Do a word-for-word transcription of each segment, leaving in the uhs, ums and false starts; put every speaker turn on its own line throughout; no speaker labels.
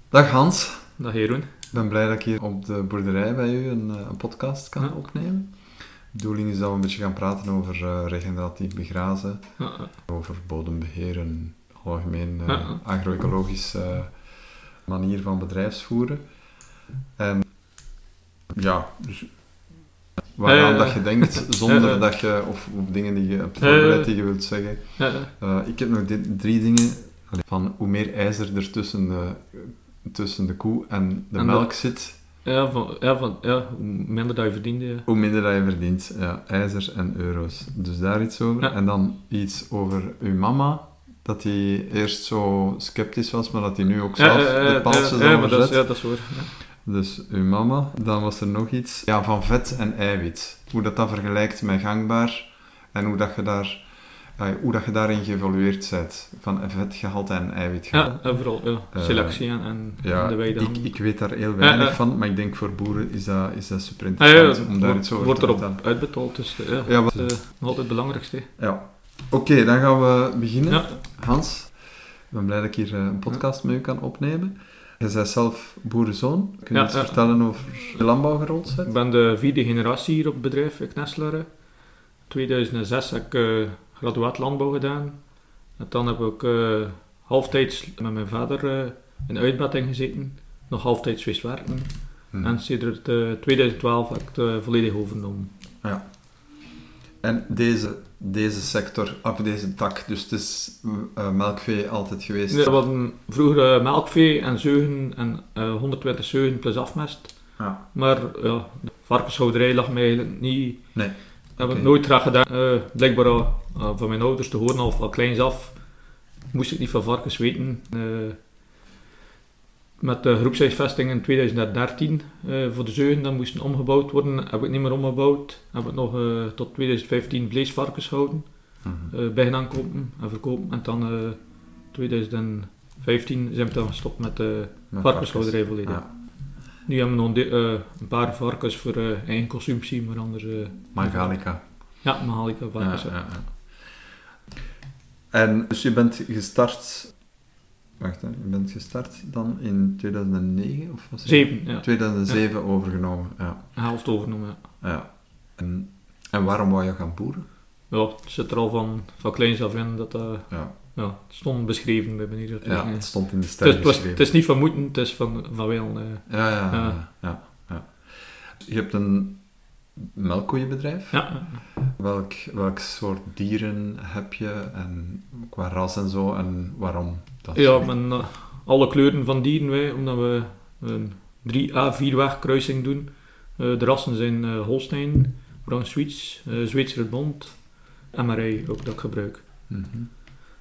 Dag Hans.
Dag Jeroen.
Ik ben blij dat ik hier op de boerderij bij u een, een podcast kan ja. opnemen. De bedoeling is dat we een beetje gaan praten over uh, regeneratief begrazen, ja, ja. over bodembeheer en algemeen uh, ja, ja. agro-ecologische uh, manier van bedrijfsvoeren. En ja, dus waaraan uh, dat je denkt, zonder uh, dat je, of op dingen die je hebt voorbereid die je wilt zeggen. Uh, ik heb nog dit, drie dingen, van hoe meer ijzer er tussen de, tussen de koe en de en melk de, zit.
Ja, van, ja, van, ja, hoe minder dat je verdient. Ja.
Hoe minder dat je verdient, ja, ijzer en euro's. Dus daar iets over. Ja. En dan iets over uw mama, dat hij eerst zo sceptisch was, maar dat hij nu ook zelf ja, ja, de paaltjes
ja, ja,
ja,
maar dat is, ja, dat is waar. Ja.
Dus uw mama, dan was er nog iets ja, van vet en eiwit. Hoe dat, dat vergelijkt met gangbaar en hoe dat je, daar, uh, hoe dat je daarin geëvolueerd bent. Van vetgehalte en eiwitgehalte.
Ja, vooral ja. selectie uh, en, en
ja,
de weide.
Ik, ik weet daar heel weinig ja, uh, van, maar ik denk voor boeren is dat, is dat super interessant ja, ja, om daar
wordt,
iets over
wordt
te
erop
vertellen.
Uitbetaald, dus ja,
ja,
dat is uh, nog altijd het belangrijkste.
Ja. Oké, okay, dan gaan we beginnen.
Ja.
Hans, ik ben blij dat ik hier een podcast met u kan opnemen. Je bent zelf boerenzoon. Kun je ja, iets ja. vertellen over de landbouw gerold bent?
Ik ben de vierde generatie hier op het bedrijf, in Knesselare. In tweeduizend zes heb ik uh, graduaat landbouw gedaan. En dan heb ik uh, halftijds met mijn vader uh, in de uitbatting gezeten. Nog halftijds geweest werken. Hmm. En sinds uh, tweeduizend twaalf heb ik het uh, volledig overgenomen.
Ja. En deze, deze sector, of deze tak, dus het is uh, melkvee altijd geweest?
Nee, we hadden vroeger uh, melkvee en zeugen en uh, honderdtwintig zeugen plus afmest.
Ja.
Maar ja, de varkenshouderij lag mij eigenlijk niet...
Nee.
Heb ik
okay.
nooit graag gedaan. Uh, blijkbaar uh, van mijn ouders te horen al van kleins af. Moest ik niet van varkens weten. Uh, met de groepshuisvesting in tweeduizend dertien uh, voor de zeugen, dat moesten omgebouwd worden. Heb ik niet meer omgebouwd. Heb ik nog uh, tot tweeduizend vijftien vleesvarkens gehouden. Mm-hmm. Uh, bij gaan kopen en verkopen. En dan uh, tweeduizend vijftien zijn we dan gestopt met de uh, varkenshouderij volledig. Ja. Nu hebben we nog de, uh, een paar varkens voor uh, eigen consumptie, maar anders... Uh,
Magalica.
Ja, Magalica varkens.
Ja, ja, ja. En dus je bent gestart... Wacht, hè. Je bent gestart dan in tweeduizend negen? Of was het?
Zeven, ja.
tweeduizend zeven ja. overgenomen, ja.
Een helft overgenomen, ja.
ja. En, en waarom wou je gaan boeren?
Ja, het zit er al van, van kleins af in dat dat...
Ja.
Ja, het stond beschreven bij meneer.
Ja, het stond in de sterren
het,
beschreven.
Het is niet van moeten, het is van, van wel. Uh,
ja, ja,
uh,
ja, ja, ja. Je hebt een melkkoeienbedrijf.
Ja.
Welk, welk soort dieren heb je en qua ras en zo en waarom? Dat
ja, met uh, alle kleuren van dieren wij, omdat we een drie à vier weg kruising doen. Uh, de rassen zijn uh, Holstein, Brown Sweets, uh, Zweedse Bond, M R I ook dat ik gebruik.
Mm-hmm.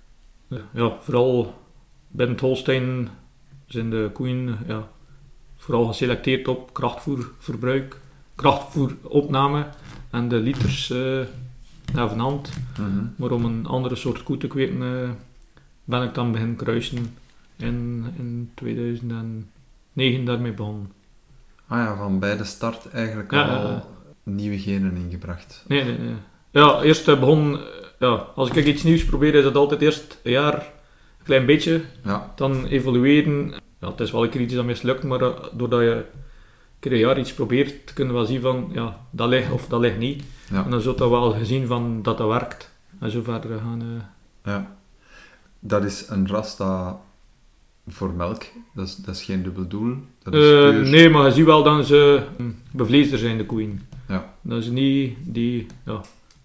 Ja, vooral binnen het Holstein zijn de koeien ja, vooral geselecteerd op krachtvoerverbruik, krachtvoeropname en de liters uh, ja, van hand.
Mm-hmm.
Maar om een andere soort koe te kweken uh, ben ik dan beginnen kruisen in, in tweeduizend negen daarmee begonnen.
Ah ja, van bij de start eigenlijk
ja,
al
uh,
nieuwe genen ingebracht.
Nee, nee, nee. Ja, eerst uh, begon... Ja, als ik iets nieuws probeer, is dat altijd eerst een jaar, een klein beetje.
Ja.
Dan evolueren. Ja, het is wel een keer iets dat mislukt, maar uh, doordat je een keer een jaar iets probeert, kun je wel zien van, ja, dat ligt of dat ligt niet.
Ja.
En dan zult je wel gezien van dat dat werkt. En zo verder gaan. Uh...
Ja. Dat is een ras dat voor melk, dat is, dat is geen dubbel doel. Dat is
uh,
puur...
Nee, maar je ziet wel dat ze bevleesder zijn, de koeien.
Ja.
Dat is niet die... Ja,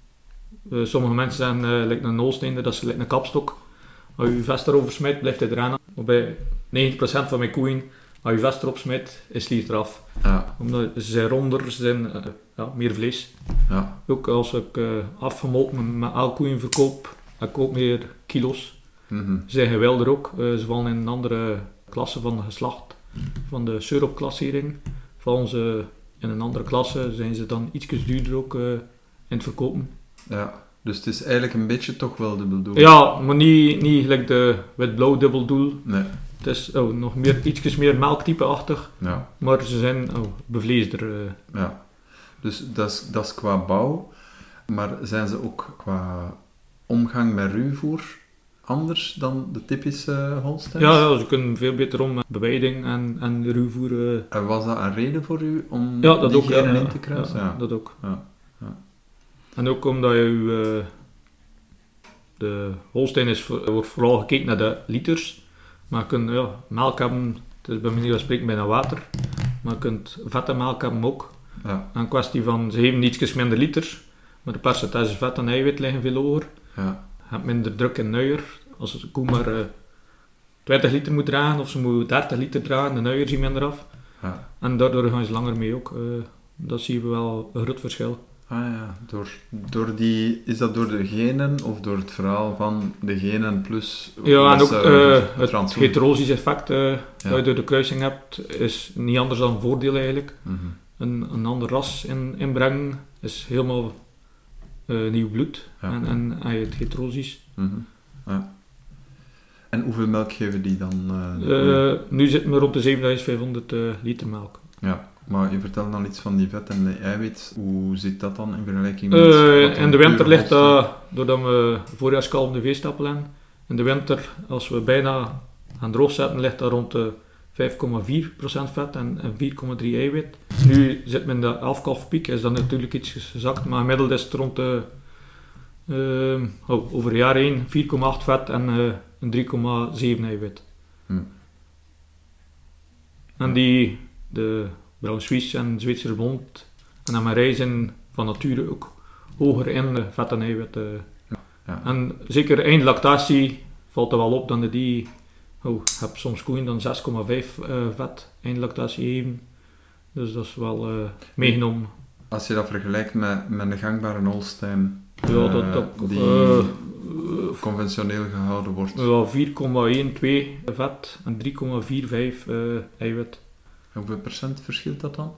Uh, sommige mensen zeggen, uh, like een Holsteiner, dat is like een kapstok. Als je je vest erover smijt, blijft hij eraan. Maar bij negentig procent van mijn koeien, als je je vest erop smijt, is die eraf.
Ja.
Omdat ze zijn ronder, ze zijn uh, ja, meer vlees.
Ja.
Ook als ik uh, afgemolken met elk koeien verkoop, heb ik ook meer kilo's.
Mm-hmm.
Ze zijn geweldig ook. Uh, ze vallen in een andere klasse van de geslacht, van de Seurop-klassering. Vallen ze in een andere klasse, zijn ze dan iets duurder ook uh, in het verkopen.
Ja, dus het is eigenlijk een beetje toch wel dubbeldoel.
Ja, maar niet, niet gelijk de wit-blauw dubbeldoel.
Nee.
Het is oh, nog meer, ietsjes meer melktype-achtig,
ja.
Maar ze zijn oh, bevleesder. Uh.
Ja, dus dat is, dat is qua bouw, maar zijn ze ook qua omgang met ruwvoer anders dan de typische Holsteins?
Ja, ja, ze kunnen veel beter om met beweiding en, en ruwvoer. Uh...
En was dat een reden voor u om
ja, dat
die
ook,
genen
ja,
in te kruisen?
Ja,
Ja,
dat ook.
Ja, ja.
En ook omdat je... Uh, de Holstein is voor, wordt vooral gekeken naar de liters. Maar je kunt ja, melk hebben, het is bij manier van spreken bijna water. Maar je kunt vet en melk hebben ook.
Ja.
Een kwestie van, ze geven iets minder liters. Maar de percentage vet en eiwit liggen veel hoger.
Ja.
Je hebt minder druk in nuier. Als een koe maar uh, twintig liter moet dragen of ze moet dertig liter dragen, de nuier zien minder af.
Ja.
En daardoor gaan ze langer mee ook. Uh, dat zien we wel een groot verschil.
Ah ja, door, door die, is dat door de genen of door het verhaal van de genen plus...
Ja, en ook uh, het
rantsoen?
heterosisch effect uh, ja. dat je door de kruising hebt, is niet anders dan een voordeel eigenlijk.
Mm-hmm.
Een, een ander ras in, inbrengen is helemaal uh, nieuw bloed ja. en, en, en het heterosisch.
Mm-hmm. Ja. En hoeveel melk geven die dan? Uh,
uh, nu zitten we rond de zevenduizend vijfhonderd uh, liter melk.
Ja, maar je vertelde al iets van die vet en de eiwit. Hoe zit dat dan in vergelijking met...
Uh, in de winter ligt dat, doordat we voorjaarskalm de veestapel hebben, in de winter, als we bijna gaan droogzetten, ligt dat rond de vijf komma vier procent vet en, en vier komma drie eiwit. Nu zit men in de afkalfpiek, is dat natuurlijk iets gezakt, maar gemiddeld is het rond de... Uh, oh, over een jaar heen vier komma acht vet en uh, een drie komma zeven eiwit.
Hm.
En die, de Brown Swiss en Zwitser Blond en Amarij zijn van nature ook hoger in uh, vet en eiwit. Uh.
Ja, ja.
En zeker eind lactatie valt er wel op dan die, oh, ik heb soms koeien dan zes komma vijf uh, vet eind lactatie geven. Dus dat is wel uh, meegenomen.
Als je dat vergelijkt met, met een gangbare Holstein,
ja,
uh,
dat, dat,
die
uh,
conventioneel gehouden wordt.
Ja, vier komma twaalf vet en drie komma vijfenveertig uh, eiwit.
Hoeveel procent verschilt dat dan?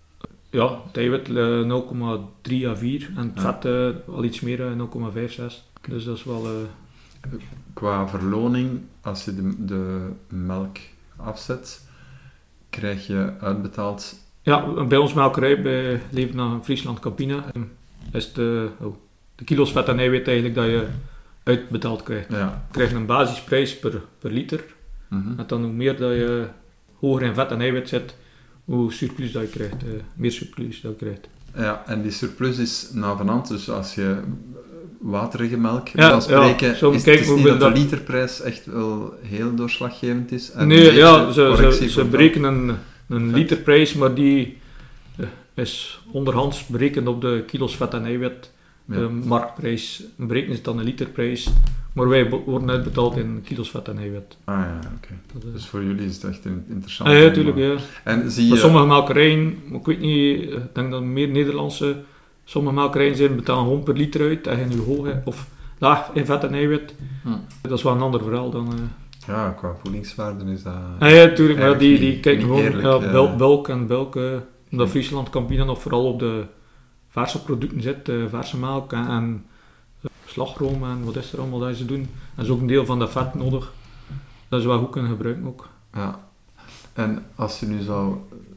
Ja, het eiwit uh, nul komma drie à vier en het
ja.
vet uh, al iets meer, uh, nul komma vijfenzestig. Dus dat is wel... Uh...
Qua verloning, als je de, de melk afzet, krijg je uitbetaald...
Ja, bij ons melkerij, bij Leven Friesland Campina, is de, oh, de kilo's vet en eiwit eigenlijk dat je uitbetaald krijgt.
Ja.
Je krijgt een basisprijs per, per liter.
Mm-hmm.
En dan hoe meer dat je hoger in vet en eiwit zit, hoe surplus dat je krijgt. Uh, meer surplus dat je krijgt.
Ja, en die surplus is navenant, dus als je waterige melk
ja,
kan spreken,
ja, zo
is
kijk,
het is niet dat de
dat...
literprijs echt wel heel doorslaggevend is. En
nee, ja, ze, ze, ze berekenen een, een
vet.
literprijs, maar die uh, is onderhands berekend op de kilo's vet en eiwit. Ja. De marktprijs berekenen ze dan een literprijs, maar wij worden uitbetaald in kilo's vet en eiwit.
Ah ja, oké. Okay. Dus voor jullie is het echt interessant.
Ah, ja, natuurlijk, ja.
En zie je...
Maar sommige melkerijen, ik weet niet, ik denk dat meer Nederlandse, sommige melkerijen zijn betalen gewoon per liter uit, en je nu hoog of laag in vet en eiwit. Hm. Dat is wel een ander verhaal dan... Uh...
Ja, qua voedingswaarde is dat...
Ah, ja, natuurlijk, maar die, die kijken gewoon
eerlijk,
ja,
ja.
bulk, bulk en bulk, uh, omdat hm. Friesland Campina nog vooral op de verse producten zit, uh, verse melk en, en uh, slagroom en wat is er allemaal dat ze doen. En dat is ook een deel van dat vet nodig, dat ze wel goed kunnen gebruiken ook.
Ja, en als je nu zou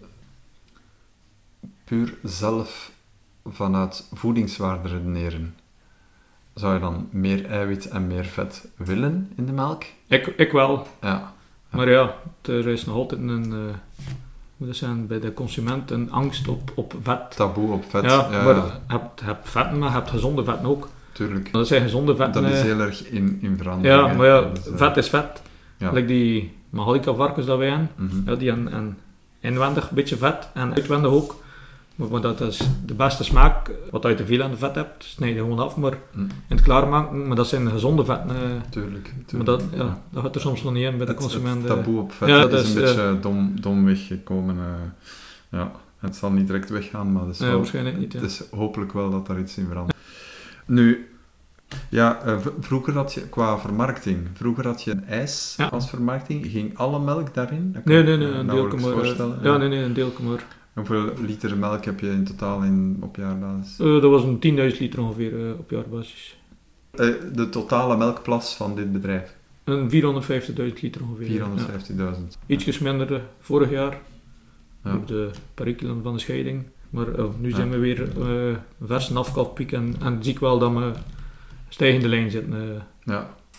puur zelf vanuit voedingswaarde redeneren, zou je dan meer eiwit en meer vet willen in de melk?
Ik, ik wel.
Ja. Ja.
Maar ja, er is nog altijd een, uh, hoe dat zijn, bij de consument een angst op, op vet.
Taboe op vet.
Ja,
ja
maar
ja.
je hebt, hebt vetten, maar je hebt gezonde vetten ook.
Tuurlijk.
Dat zijn gezonde vetten.
Dat is heel erg in, in verandering.
Ja, maar ja,
is, uh,
vet is vet.
Ja.
Like die Mahalika varkens dat wij hebben,
mm-hmm.
ja, die hebben een inwendig een beetje vet en uitwendig ook. Maar, maar dat is de beste smaak. Wat je te veel aan de vet hebt, snijd je gewoon af, maar
mm.
in het klaarmaken, maar dat zijn gezonde vetten. Uh,
tuurlijk, tuurlijk.
Maar dat, ja, ja. dat gaat er soms nog niet in bij de
het,
consument.
Het taboe op vet
ja,
dat is
dus,
een beetje
uh,
dom, dom weggekomen. Uh, ja. Het zal niet direct weggaan, maar het is,
ja,
wel,
waarschijnlijk niet, ja.
het is hopelijk wel dat daar iets in verandert. Nu, ja, uh, v- vroeger had je, qua vermarkting, vroeger had je een ijs
ja.
als vermarkting. Ging alle melk daarin? Dat
nee, nee, nee,
uh,
een deelke maar.
Ja,
ja, nee, nee, een deelke maar.
Hoeveel liter melk heb je in totaal in, op jaarbasis?
Uh, dat was een tienduizend liter ongeveer uh, op jaarbasis.
Uh, de totale melkplas van dit bedrijf?
Een vierhonderdvijftigduizend liter ongeveer.
vierhonderdvijftigduizend.
Ja. Ietsjes minder uh, vorig jaar,
ja.
op de perikelen van de scheiding. Maar uh, nu
ja.
zijn we weer uh, vers en afkalfpiek en, en zie ik wel dat we stijgende lijn zitten. Uh.
Ja.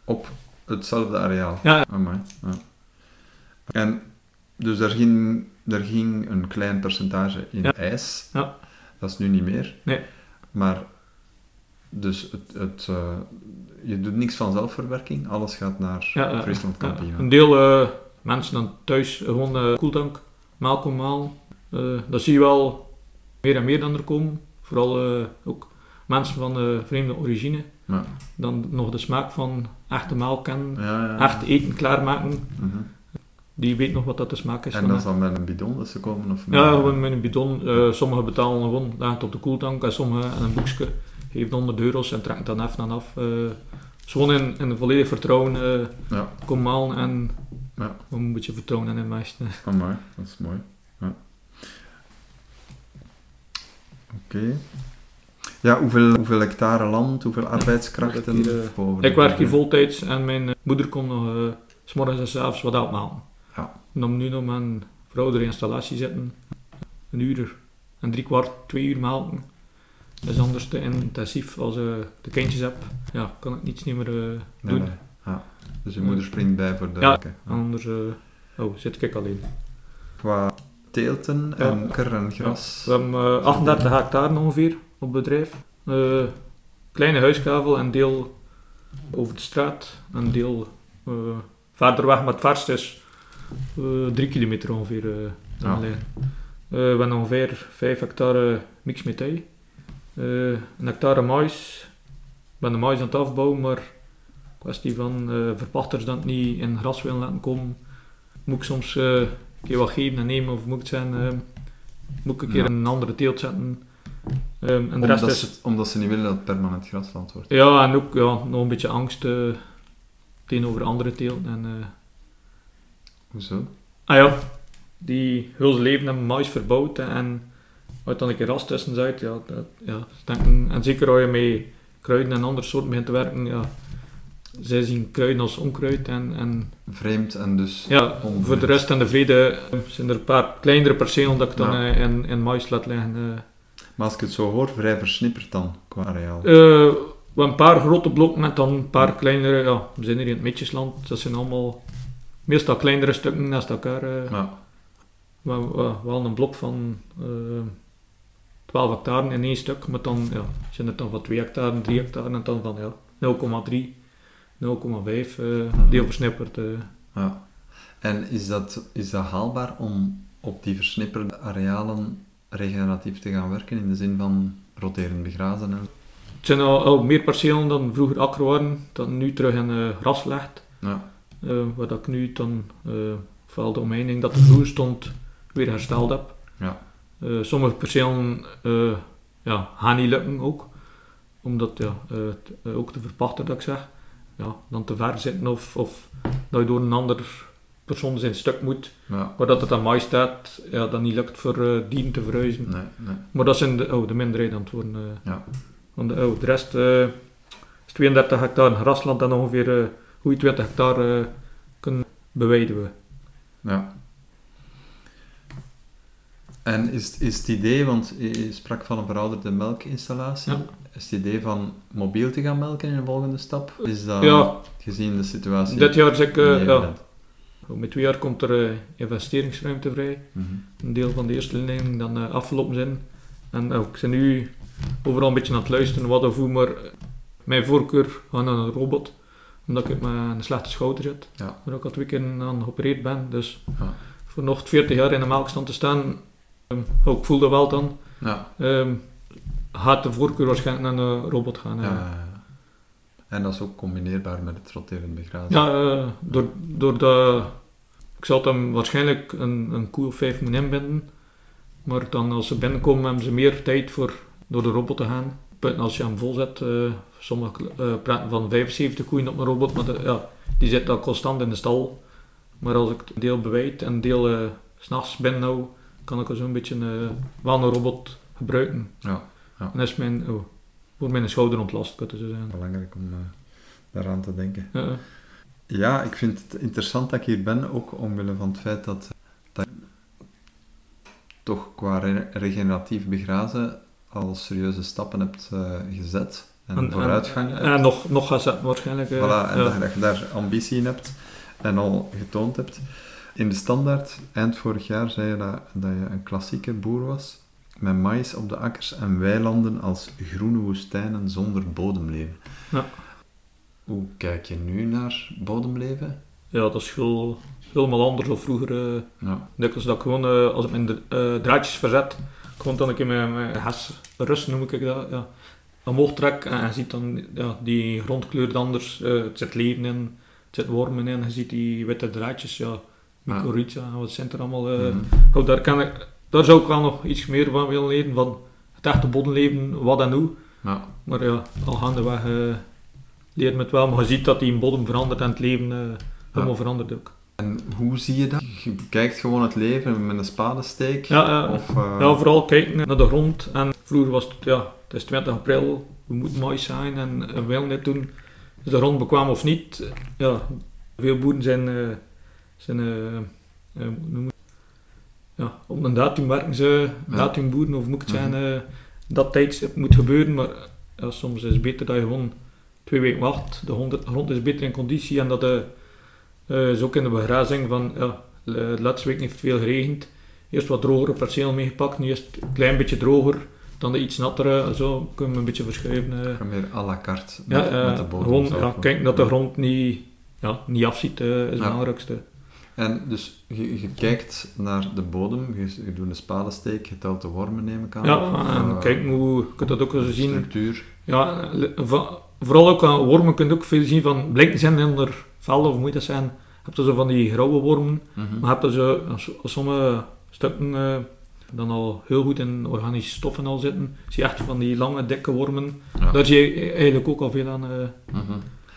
op hetzelfde areaal?
Ja.
Amai, ja. En dus daar ging, daar ging een klein percentage in
ja.
ijs.
Ja.
Dat is nu niet meer.
Nee.
Maar dus het, het, uh, je doet niks van zelfverwerking, alles gaat naar ja, Friesland Campina.
Ja. Een deel uh, mensen dan thuis gewoon uh, koeltank, melk malen. Uh, dat zie je wel meer en meer dan er komen. Vooral uh, ook mensen van uh, vreemde origine.
Ja.
Dan nog de smaak van echte melk kennen,
ja, ja, ja.
echt eten klaarmaken.
Mm-hmm.
Die weet nog wat dat de smaak is.
En
van
dat is dan met een bidon dat ze komen? Of
ja, gewoon met een bidon. Uh, sommigen betalen gewoon, leggen het op de koeltank en sommigen in een boekje. Geeft honderd euro's en trekt dan even aan af. Uh, gewoon in, in volledig vertrouwen uh,
ja.
komen halen en
ja.
een beetje vertrouwen in de meesten.
Oh, mooi, dat is mooi. Ja. Oké. Okay. Ja, hoeveel, hoeveel hectare land, hoeveel arbeidskrachten?
Hier, uh, ik werk hier voltijds en mijn uh, moeder komt nog uh, 's morgens en 's avonds wat uitmalen.
Ja.
En om nu nog met een verouderde installatie zitten, een uur en drie kwart, twee uur melken. Dat is anders te intensief als ik uh, de kindjes heb. Ja, kan ik niets niet meer uh, doen.
Nee, nee. Ja. Dus je moeder springt bij voor de
ja,
werken.
Ja, anders uh, oh, zit ik alleen.
Qua teelten en ja. Akker en gras?
Ja. We hebben uh, achtendertig hectare ongeveer op het bedrijf. Uh, kleine huiskavel en deel over de straat. En deel uh, verder weg, maar het verst is uh, drie kilometer ongeveer. Uh, ja. uh, we hebben ongeveer vijf hectare mixmetij. Uh, een hectare mais. Ik ben de mais aan het afbouwen, maar kwestie van uh, verpachters dat niet in gras willen laten komen. Moet ik soms uh, een keer wat geven en nemen, of moet ik, zijn, uh, moet ik een keer ja. een andere teelt zetten. Um, en de
omdat,
rest is,
ze, omdat ze niet willen dat het permanent grasland wordt.
Ja, en ook ja, nog een beetje angst uh, tegenover andere teelten. En, uh,
Hoezo?
Ah ja, die heel zijn leven hebben mais verbouwd en uit dan een keer ras tussen zit, ja, dat, ja, denken, en zeker als je met kruiden en andere soorten begint te werken, ja, zij zien kruiden als onkruid en, en
vreemd en dus
ja, onvreemd. Voor de rest en de vrede zijn er een paar kleinere percelen dat ik dan ja. uh, in, in mais laat liggen. Uh.
Maar als ik het zo hoor, vrij versnipperd dan, qua areaal?
Uh, een paar grote blokken met dan een paar kleinere, ja, we zijn hier in het Mitjesland, dat zijn allemaal meestal kleinere stukken naast elkaar. Uh. Ja. We hebben wel een blok van uh, twaalf hectare in één stuk, maar dan ja, zijn er dan van twee hectare, drie hectare en dan van ja, nul komma drie, nul komma vijf uh, mm-hmm. deel versnipperd. Uh.
Ja. En is dat, is dat haalbaar om op die versnipperde arealen regeneratief te gaan werken, in de zin van roterend begrazen? En...
Het zijn al, al meer percelen dan vroeger akker waren, dat nu terug in uh, gras legt.
Ja.
Uh, waar dat ik nu dan, uh, vooral de omheining dat er vroeger stond, weer hersteld heb.
Ja.
Uh, sommige percelen uh, ja, gaan niet lukken ook, omdat ja, uh, t, uh, ook de verpachter dat ik zeg, ja, dan te ver zitten of, of dat je door een ander persoon zijn stuk moet, ja. waar dat het aan mij staat, ja, dat niet lukt voor uh, dieren te verhuizen.
Nee, nee.
Maar dat zijn de, oh, de minderheid aan het worden. Uh,
ja.
Want de, oh, de rest uh, is tweeëndertig hectare grasland en ongeveer uh, goede twintig hectare uh, kunnen beweiden we.
Ja. En is, is het idee, want je sprak van een verouderde melkinstallatie, ja. is het idee van mobiel te gaan melken in de volgende stap? Is dat
ja.
gezien de situatie?
Dit jaar zeg ik, uh, ja. Met twee jaar komt er uh, investeringsruimte vrij.
Mm-hmm.
Een deel van de eerste lening dan uh, afgelopen zijn. En uh, ik ben nu overal een beetje aan het luisteren wat of hoe, maar mijn voorkeur gaat naar een robot, omdat ik met een slechte schouder zit,
ja.
waar ik al twee keer aan geopereerd ben. Dus
ja.
voor nog veertig jaar in de melkstand te staan, um, oh, ik voel dat wel dan,
ja.
um, gaat de voorkeur waarschijnlijk naar een robot gaan.
Ja, ja, ja. En dat is ook combineerbaar met het roterend begrazen?
Ja, uh, door, door de, ik zal dan waarschijnlijk een, een koe of vijf moeten inbinden, maar dan als ze binnenkomen hebben ze meer tijd voor door de robot te gaan. Als je hem vol zet, uh, sommigen uh, praten van vijfenzeventig koeien op een robot, maar de, ja, die zit al constant in de stal. Maar als ik een deel bewijd en een deel uh, 's nachts binnenhoud, kan ik zo'n beetje uh, wel een robot gebruiken.
Ja, ja.
En dat is mijn, oh, voor mijn schouder ontlast, kan het zo zijn.
Belangrijk om uh, daaraan te denken.
Ja.
Ja, ik vind het interessant dat ik hier ben, ook omwille van het feit dat, dat toch qua re- regeneratief begrazen al serieuze stappen hebt uh, gezet. en,
en
vooruitgang
en,
hebt.
En nog, nog gaat zetten waarschijnlijk. Uh,
voilà, en
ja.
dat, dat je daar ambitie in hebt en al getoond hebt. In de Standaard, eind vorig jaar, zei je dat, dat je een klassieke boer was, met maïs op de akkers en weilanden als groene woestijnen zonder bodemleven.
Ja.
Hoe kijk je nu naar bodemleven?
Ja, dat is heel, helemaal anders dan vroeger. Uh,
ja.
Dikwijls dat ik gewoon, uh, als ik mijn uh, draadjes verzet, gewoon dan ik in mijn, mijn hes rust, noem ik dat, ja, omhoog trek en je ziet dan, ja, die grond kleurt anders, uh, het zit leven in, het zit wormen in, je ziet die witte draadjes, ja, mycorrhiza, ja. Wat zijn er allemaal. Uh, mm-hmm. oh, daar, kan ik, daar zou ik wel nog iets meer van willen leren, van het echte bodemleven, wat en hoe.
Ja.
Maar ja, al gaandeweg uh, leert me het wel, maar je ziet dat die bodem verandert en het leven uh, helemaal ja. verandert ook.
En hoe zie je dat? Je kijkt gewoon het leven met een spadesteek?
Ja, uh,
of, uh...
ja, vooral kijken naar de grond. En vroeger was het, ja, het is twintig april, we moeten mais zijn en we willen dit doen. Is de grond bekwaam of niet? Ja, veel boeren zijn, uh, zijn uh, uh, noem het, ja, op een datum werken ze, ja. datumboeren of moet het zijn, uh, dat tijdstip moet gebeuren. Maar ja, soms is het beter dat je gewoon twee weken wacht. De grond, de grond is beter in conditie en dat de Uh, is ook in de begrazing van, ja, de laatste week heeft het veel geregend. Eerst wat drogere perceel meegepakt, nu is het een klein beetje droger dan de iets nattere, zo kunnen we een beetje verschuiven. Uh.
Meer à la carte
ja,
met,
uh,
met de bodem.
Gewoon, ja, kijk dat de grond niet, ja, niet afziet, uh, is het ja. belangrijkste.
En dus je, je kijkt naar de bodem, je, je doet een spadesteek, je telt de wormen, neem ik aan.
Ja,
of,
en
uh,
kijk hoe, je kunt dat ook zo zien.
Structuur.
Ja, vooral ook aan wormen kun je ook veel zien van, blinken zijn in de velden of moet dat zijn. Je hebt er zo van die grauwe wormen, mm-hmm. maar je hebt er zo, sommige stukken uh, dan al heel goed in organische stoffen al zitten. Zie je echt van die lange, dikke wormen. Ja. Daar zie je eigenlijk ook al veel aan. Uh.
Mm-hmm.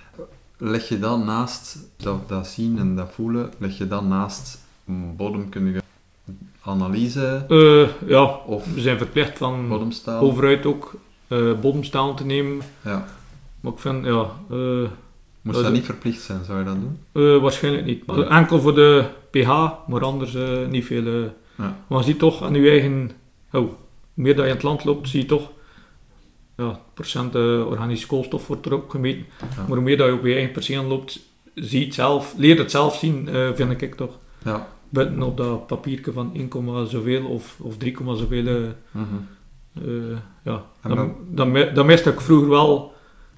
Leg je dan naast dat, dat zien en dat voelen, leg je dan naast bodemkundige analyse?
Uh, ja,
of
we zijn verplicht van
bodemstaal?
Overuit ook uh, bodemstaal te nemen.
Ja.
Maar ik vind, ja... Uh,
Moest dat niet verplicht zijn, zou je dat doen?
Uh, waarschijnlijk niet. Ja. Enkel voor de pH, maar anders uh, niet veel. Uh.
Ja.
Maar je ziet toch aan je eigen... Oh, hoe meer dat je in het land loopt, zie je toch... Ja, het procent uh, organische koolstof wordt er ook gemeten. Ja. Maar hoe meer dat je op je eigen perceel loopt, zie je het zelf, leer het zelf zien, uh, vind ik toch.
Ja.
Buiten op dat papiertje van één, zoveel of, of drie, zoveel. Uh,
mm-hmm.
uh, ja. Dan, dan, dan, dan miste ik vroeger wel...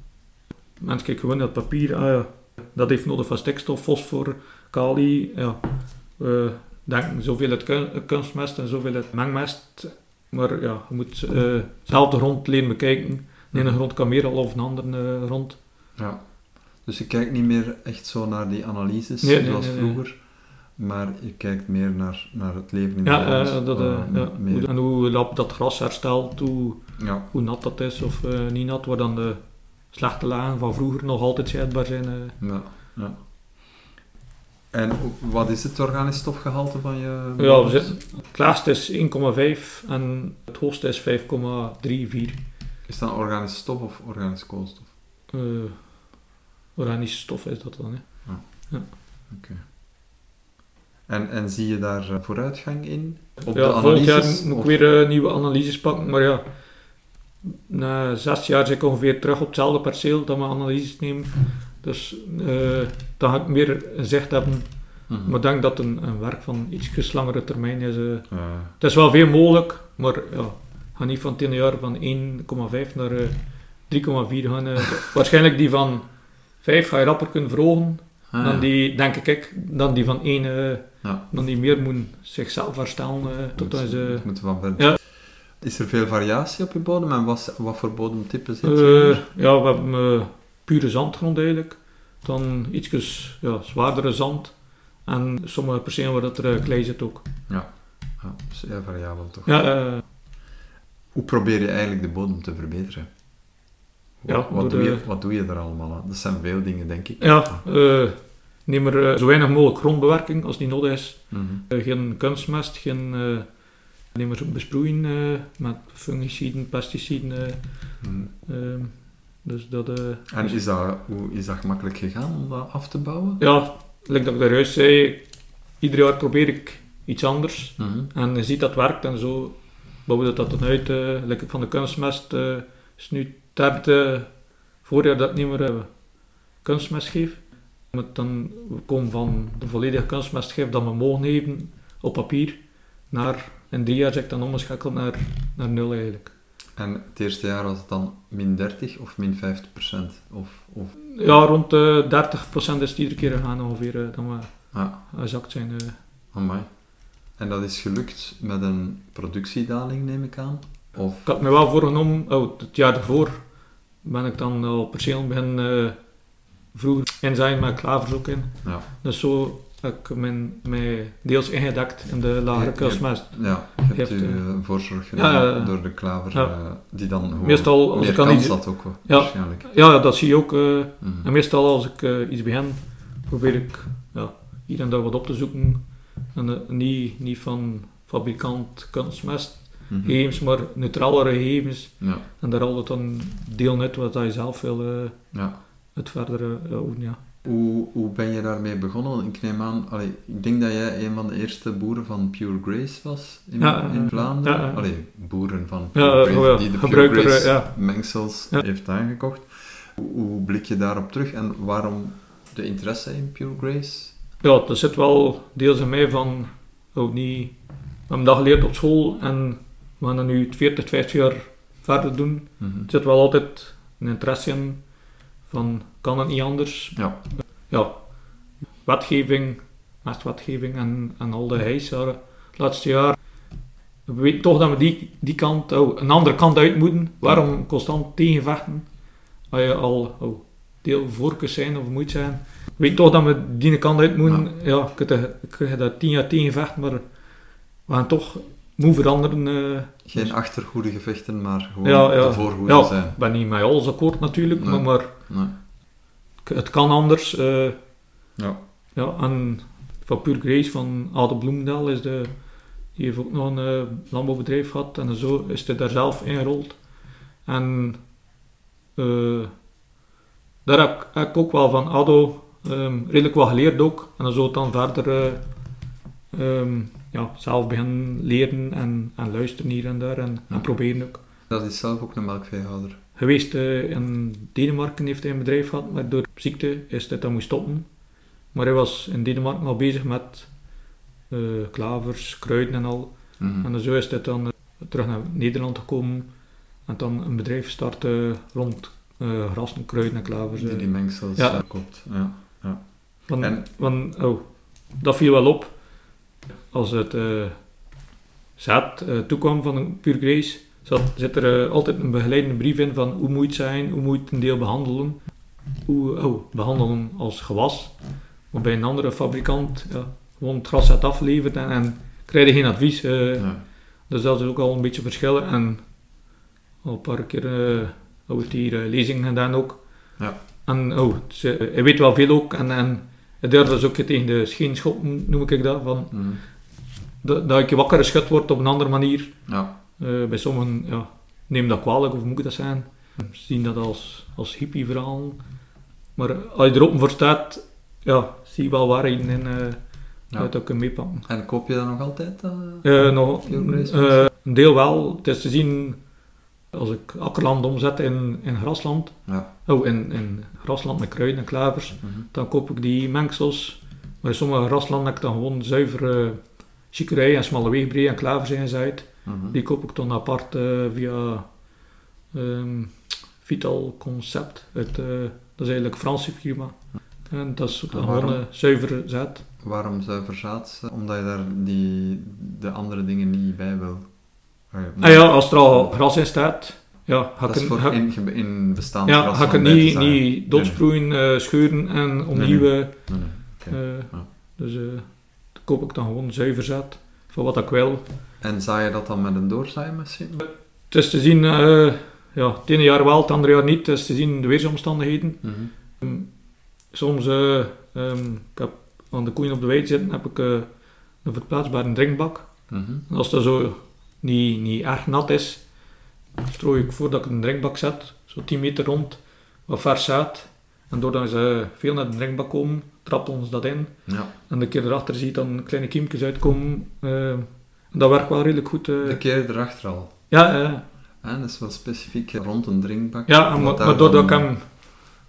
Mensen kijken gewoon naar het papier, ah ja, dat heeft nodig van stikstof, fosfor, kali, ja. We denken zoveel het kunstmest en zoveel het mengmest, maar ja, je moet uh, zelf de grond leren bekijken. De ene grond kan meer al of een andere uh, grond.
Ja, dus je kijkt niet meer echt zo naar die analyses
nee,
zoals
nee, nee,
vroeger, nee. maar je kijkt meer naar, naar het leven in de
ja,
grond.
Uh, dat, uh, uh, ja, meer... En hoe lap dat gras herstelt, hoe,
ja.
hoe nat dat is of uh, niet nat, waar dan de slechte lagen van vroeger nog altijd zichtbaar zijn. Uh.
Ja, ja. En wat is het organisch stofgehalte van je...
Ja, we zitten, het laagste is één komma vijf en het hoogste is vijf komma drieënveertig.
Is dat organische stof of organische koolstof?
Uh, organische stof is dat dan, hè.
Ah.
Ja.
Oké. Okay. En, en zie je daar vooruitgang in? Op
ja,
de
volgend jaar
analyses,
moet ik
of?
weer uh, nieuwe analyses pakken, maar ja, na zes jaar zit ik ongeveer terug op hetzelfde perceel dat we analyses nemen. Dus uh, dan ga ik meer een zicht hebben. Mm-hmm. Maar ik denk dat een, een werk van iets langere termijn is. Uh, uh. Het is wel veel mogelijk, maar ja, ga niet van tien jaar van één komma vijf naar uh, drie komma vier gaan. Uh, waarschijnlijk die van vijf ga je rapper kunnen verhogen. Ah, dan die, denk ik, dan die van één, uh, ja. dan die meer moet zichzelf herstellen. Uh, tot
moet,
ze,
moet van verder. Ja. Is er veel variatie op je bodem en wat, wat voor bodemtypen zit
uh, je? Ja, we hebben uh, pure zandgrond eigenlijk. Dan ietsjes ja, zwaardere zand. En sommige percelen waar dat er uh, klei zit ook.
Ja, ja, dat is heel variabel toch?
Ja, uh,
Hoe probeer je eigenlijk de bodem te verbeteren? Wat,
ja,
wat, doe,
de,
je, wat doe je er allemaal aan? Dat zijn veel dingen, denk ik.
Ja, uh, neem er uh, zo weinig mogelijk grondbewerking als die nodig is.
Mm-hmm.
Uh, geen kunstmest, geen... Uh, neem er besproeien uh, met fungiciden, pesticiden. Uh, mm-hmm. uh, dus dat, uh,
en is dat, hoe is dat gemakkelijk gegaan om dat af te bouwen?
Ja, like dat ik daar juist zei, ieder jaar probeer ik iets anders.
Mm-hmm.
En je ziet dat het werkt en zo bouwen we dat dan uit. Uh, like van de kunstmest uh, is nu het derde voorjaar dat ik niet meer uh, kunstmest geef. Met dan we komen van de volledige kunstmestgif dat we mogen geven op papier naar, in drie jaar zeg ik dan omgeschakeld naar, naar nul eigenlijk.
En het eerste jaar was het dan min dertig of min vijftig procent? Of, of...
Ja, rond de uh, dertig procent is het iedere keer gegaan ongeveer, uh, dan we
ja.
exact zijn. Uh.
Amai. En dat is gelukt met een productiedaling, neem ik aan? Of...
Ik had me wel voorgenomen, oh, het jaar ervoor ben ik dan al perceel beginnen uh, vroeger inzaaien met klavers ook in.
Ja.
Dus zo heb ik mijn, mij deels ingedekt in de lagere kunstmest.
Ja, je hebt u uh, voorzorg gedaan
ja, uh,
door de klaver,
ja.
uh, die dan gewoon
meestal, als
meer
ik kan
kans
iets...
had ook
ja,
waarschijnlijk.
Ja, dat zie je ook. Uh,
mm-hmm.
En meestal als ik uh, iets begin, probeer ik ja, hier en daar wat op te zoeken. En, uh, niet, niet van fabrikant kunstmest
mm-hmm.
gegevens, maar neutralere gegevens.
Ja.
En daar altijd dan deel uit wat je zelf wil uh,
ja.
het verdere uh, doen, ja.
Hoe, hoe ben je daarmee begonnen? Ik neem aan, allee, ik denk dat jij een van de eerste boeren van Pure Grace was in,
ja,
in Vlaanderen.
Ja, ja.
Allee, boeren van Pure
ja,
Grace,
oh ja,
die de
gebruiker,
Pure Grace
ja.
mengsels
ja.
heeft aangekocht. Hoe, hoe blik je daarop terug en waarom de interesse in Pure Grace?
Ja, dat zit wel deels in mij van, ook niet, we hebben dat geleerd op school en we gaan dat nu veertig, vijftig jaar verder doen.
Mm-hmm.
Er zit wel altijd een interesse in van, kan het niet anders?
Ja.
Ja, wetgeving, mestwetgeving en, en al de heisa het laatste jaar. We weten toch dat we die, die kant, oh, een andere kant uit moeten. Waarom constant tegenvechten? Als je al oh, deel voorkeurs zijn of moet zijn. We weten toch dat we die kant uit moeten. Ja, ja ik kan daar tien jaar tegenvechten, maar we gaan toch moet veranderen. Uh,
Geen
dus.
achtergoede gevechten, maar gewoon
ja, ja.
de voorgoede
ja,
zijn.
Ik ben niet met alles akkoord natuurlijk,
nee.
maar, maar
nee.
het kan anders. Uh,
ja.
Ja, en van Pure Grace van Ade Bloemendaal is de, die heeft ook nog een uh, landbouwbedrijf gehad en zo is hij daar zelf ingerold. En uh, daar heb ik, heb ik ook wel van Ado um, redelijk wat geleerd ook. En dan zo dan verder uh, um, ja, zelf beginnen leren en, en luisteren hier en daar en, ja. en proberen ook.
Dat is zelf ook een melkveehouder.
Geweest uh, in Denemarken heeft hij een bedrijf gehad, maar door ziekte is hij dat moest stoppen. Maar hij was in Denemarken al bezig met uh, klavers, kruiden en al. Mm-hmm. En zo is hij dan uh, terug naar Nederland gekomen en dan een bedrijf gestart uh, rond uh, grassen, kruiden en klavers.
Die die mengsels
ja.
koopt. Ja. Ja.
Want,
en...
want, oh, dat viel wel op. Als het uh, zaad uh, toekwam van Pure Grace, zat, zit er uh, altijd een begeleidende brief in van hoe moet het zijn, hoe moet je een deel behandelen. Hoe oh, behandelen als gewas. Maar bij een andere fabrikant ja, gewoon het graszaad aflevert en, en krijg je geen advies. Uh, ja. Dus dat is ook al een beetje verschillen. En al een paar keer uh, heeft hij hier uh, lezingen gedaan ook.
Ja.
En oh, dus, uh, hij weet wel veel ook. En, en hij durft dus ook tegen de scheen schoppen, noem ik dat. Van, mm. dat, dat ik wakker geschud word op een andere manier.
Ja.
Uh, bij sommigen ja, neem dat kwalijk, of moet ik dat zijn. Ze zien dat als, als hippie verhaal. Maar als je er open voor staat, ja, zie je wel waarheden in uh, ja. dat ook meepakken.
En koop je dat nog altijd? Uh,
uh, nog, uh, een deel wel. Het is te zien als ik akkerland omzet in, in grasland.
Ja.
Oh, in, in grasland met kruiden en klavers. Mm-hmm. Dan koop ik die mengsels. Maar in sommige graslanden heb ik dan gewoon zuivere uh, chicorij en smalle weegbree en klavers ingezaaid. Mm-hmm. Die koop ik dan apart uh, via um, Vital Concept. Uit, uh, dat is eigenlijk een Franse firma. En dat is dan gewoon uh, zuiver zaad.
Waarom zuiver zaad? Omdat je daar die, de andere dingen niet bij wil.
Ah, ah ja, als er al gras in staat. Ja,
dat is voor
ha,
in, in bestaand
ja,
gras.
Ja, ga ik het niet, niet doodsproeien, nee, nee. Uh, scheuren en opnieuw. Nee, nee. nee, nee. Okay. Uh, ja. Dus uh, dan koop ik dan gewoon zuiver zaad. Voor wat ik wil.
En zaai je dat dan met een doorzaaimachine?
Het is te zien, uh, ja, het ene jaar wel, het andere jaar niet. Het is te zien de weersomstandigheden. Mm-hmm. Um, soms, uh, um, ik heb aan de koeien op de weide zitten, heb ik uh, een verplaatsbare drinkbak. Mm-hmm. En als dat zo niet, niet erg nat is, strooi ik voordat ik een drinkbak zet, zo tien meter rond, wat vers zaad. En doordat ze veel naar de drinkbak komen, trapt ons dat in.
Ja.
En de keer erachter zie je dan kleine kiempjes uitkomen. Uh, dat werkt wel redelijk goed. Uh.
De keer erachter al?
Ja, ja.
Uh. Ah, dat is wel specifiek rond een drinkbak.
Ja, maar, maar doordat ik hem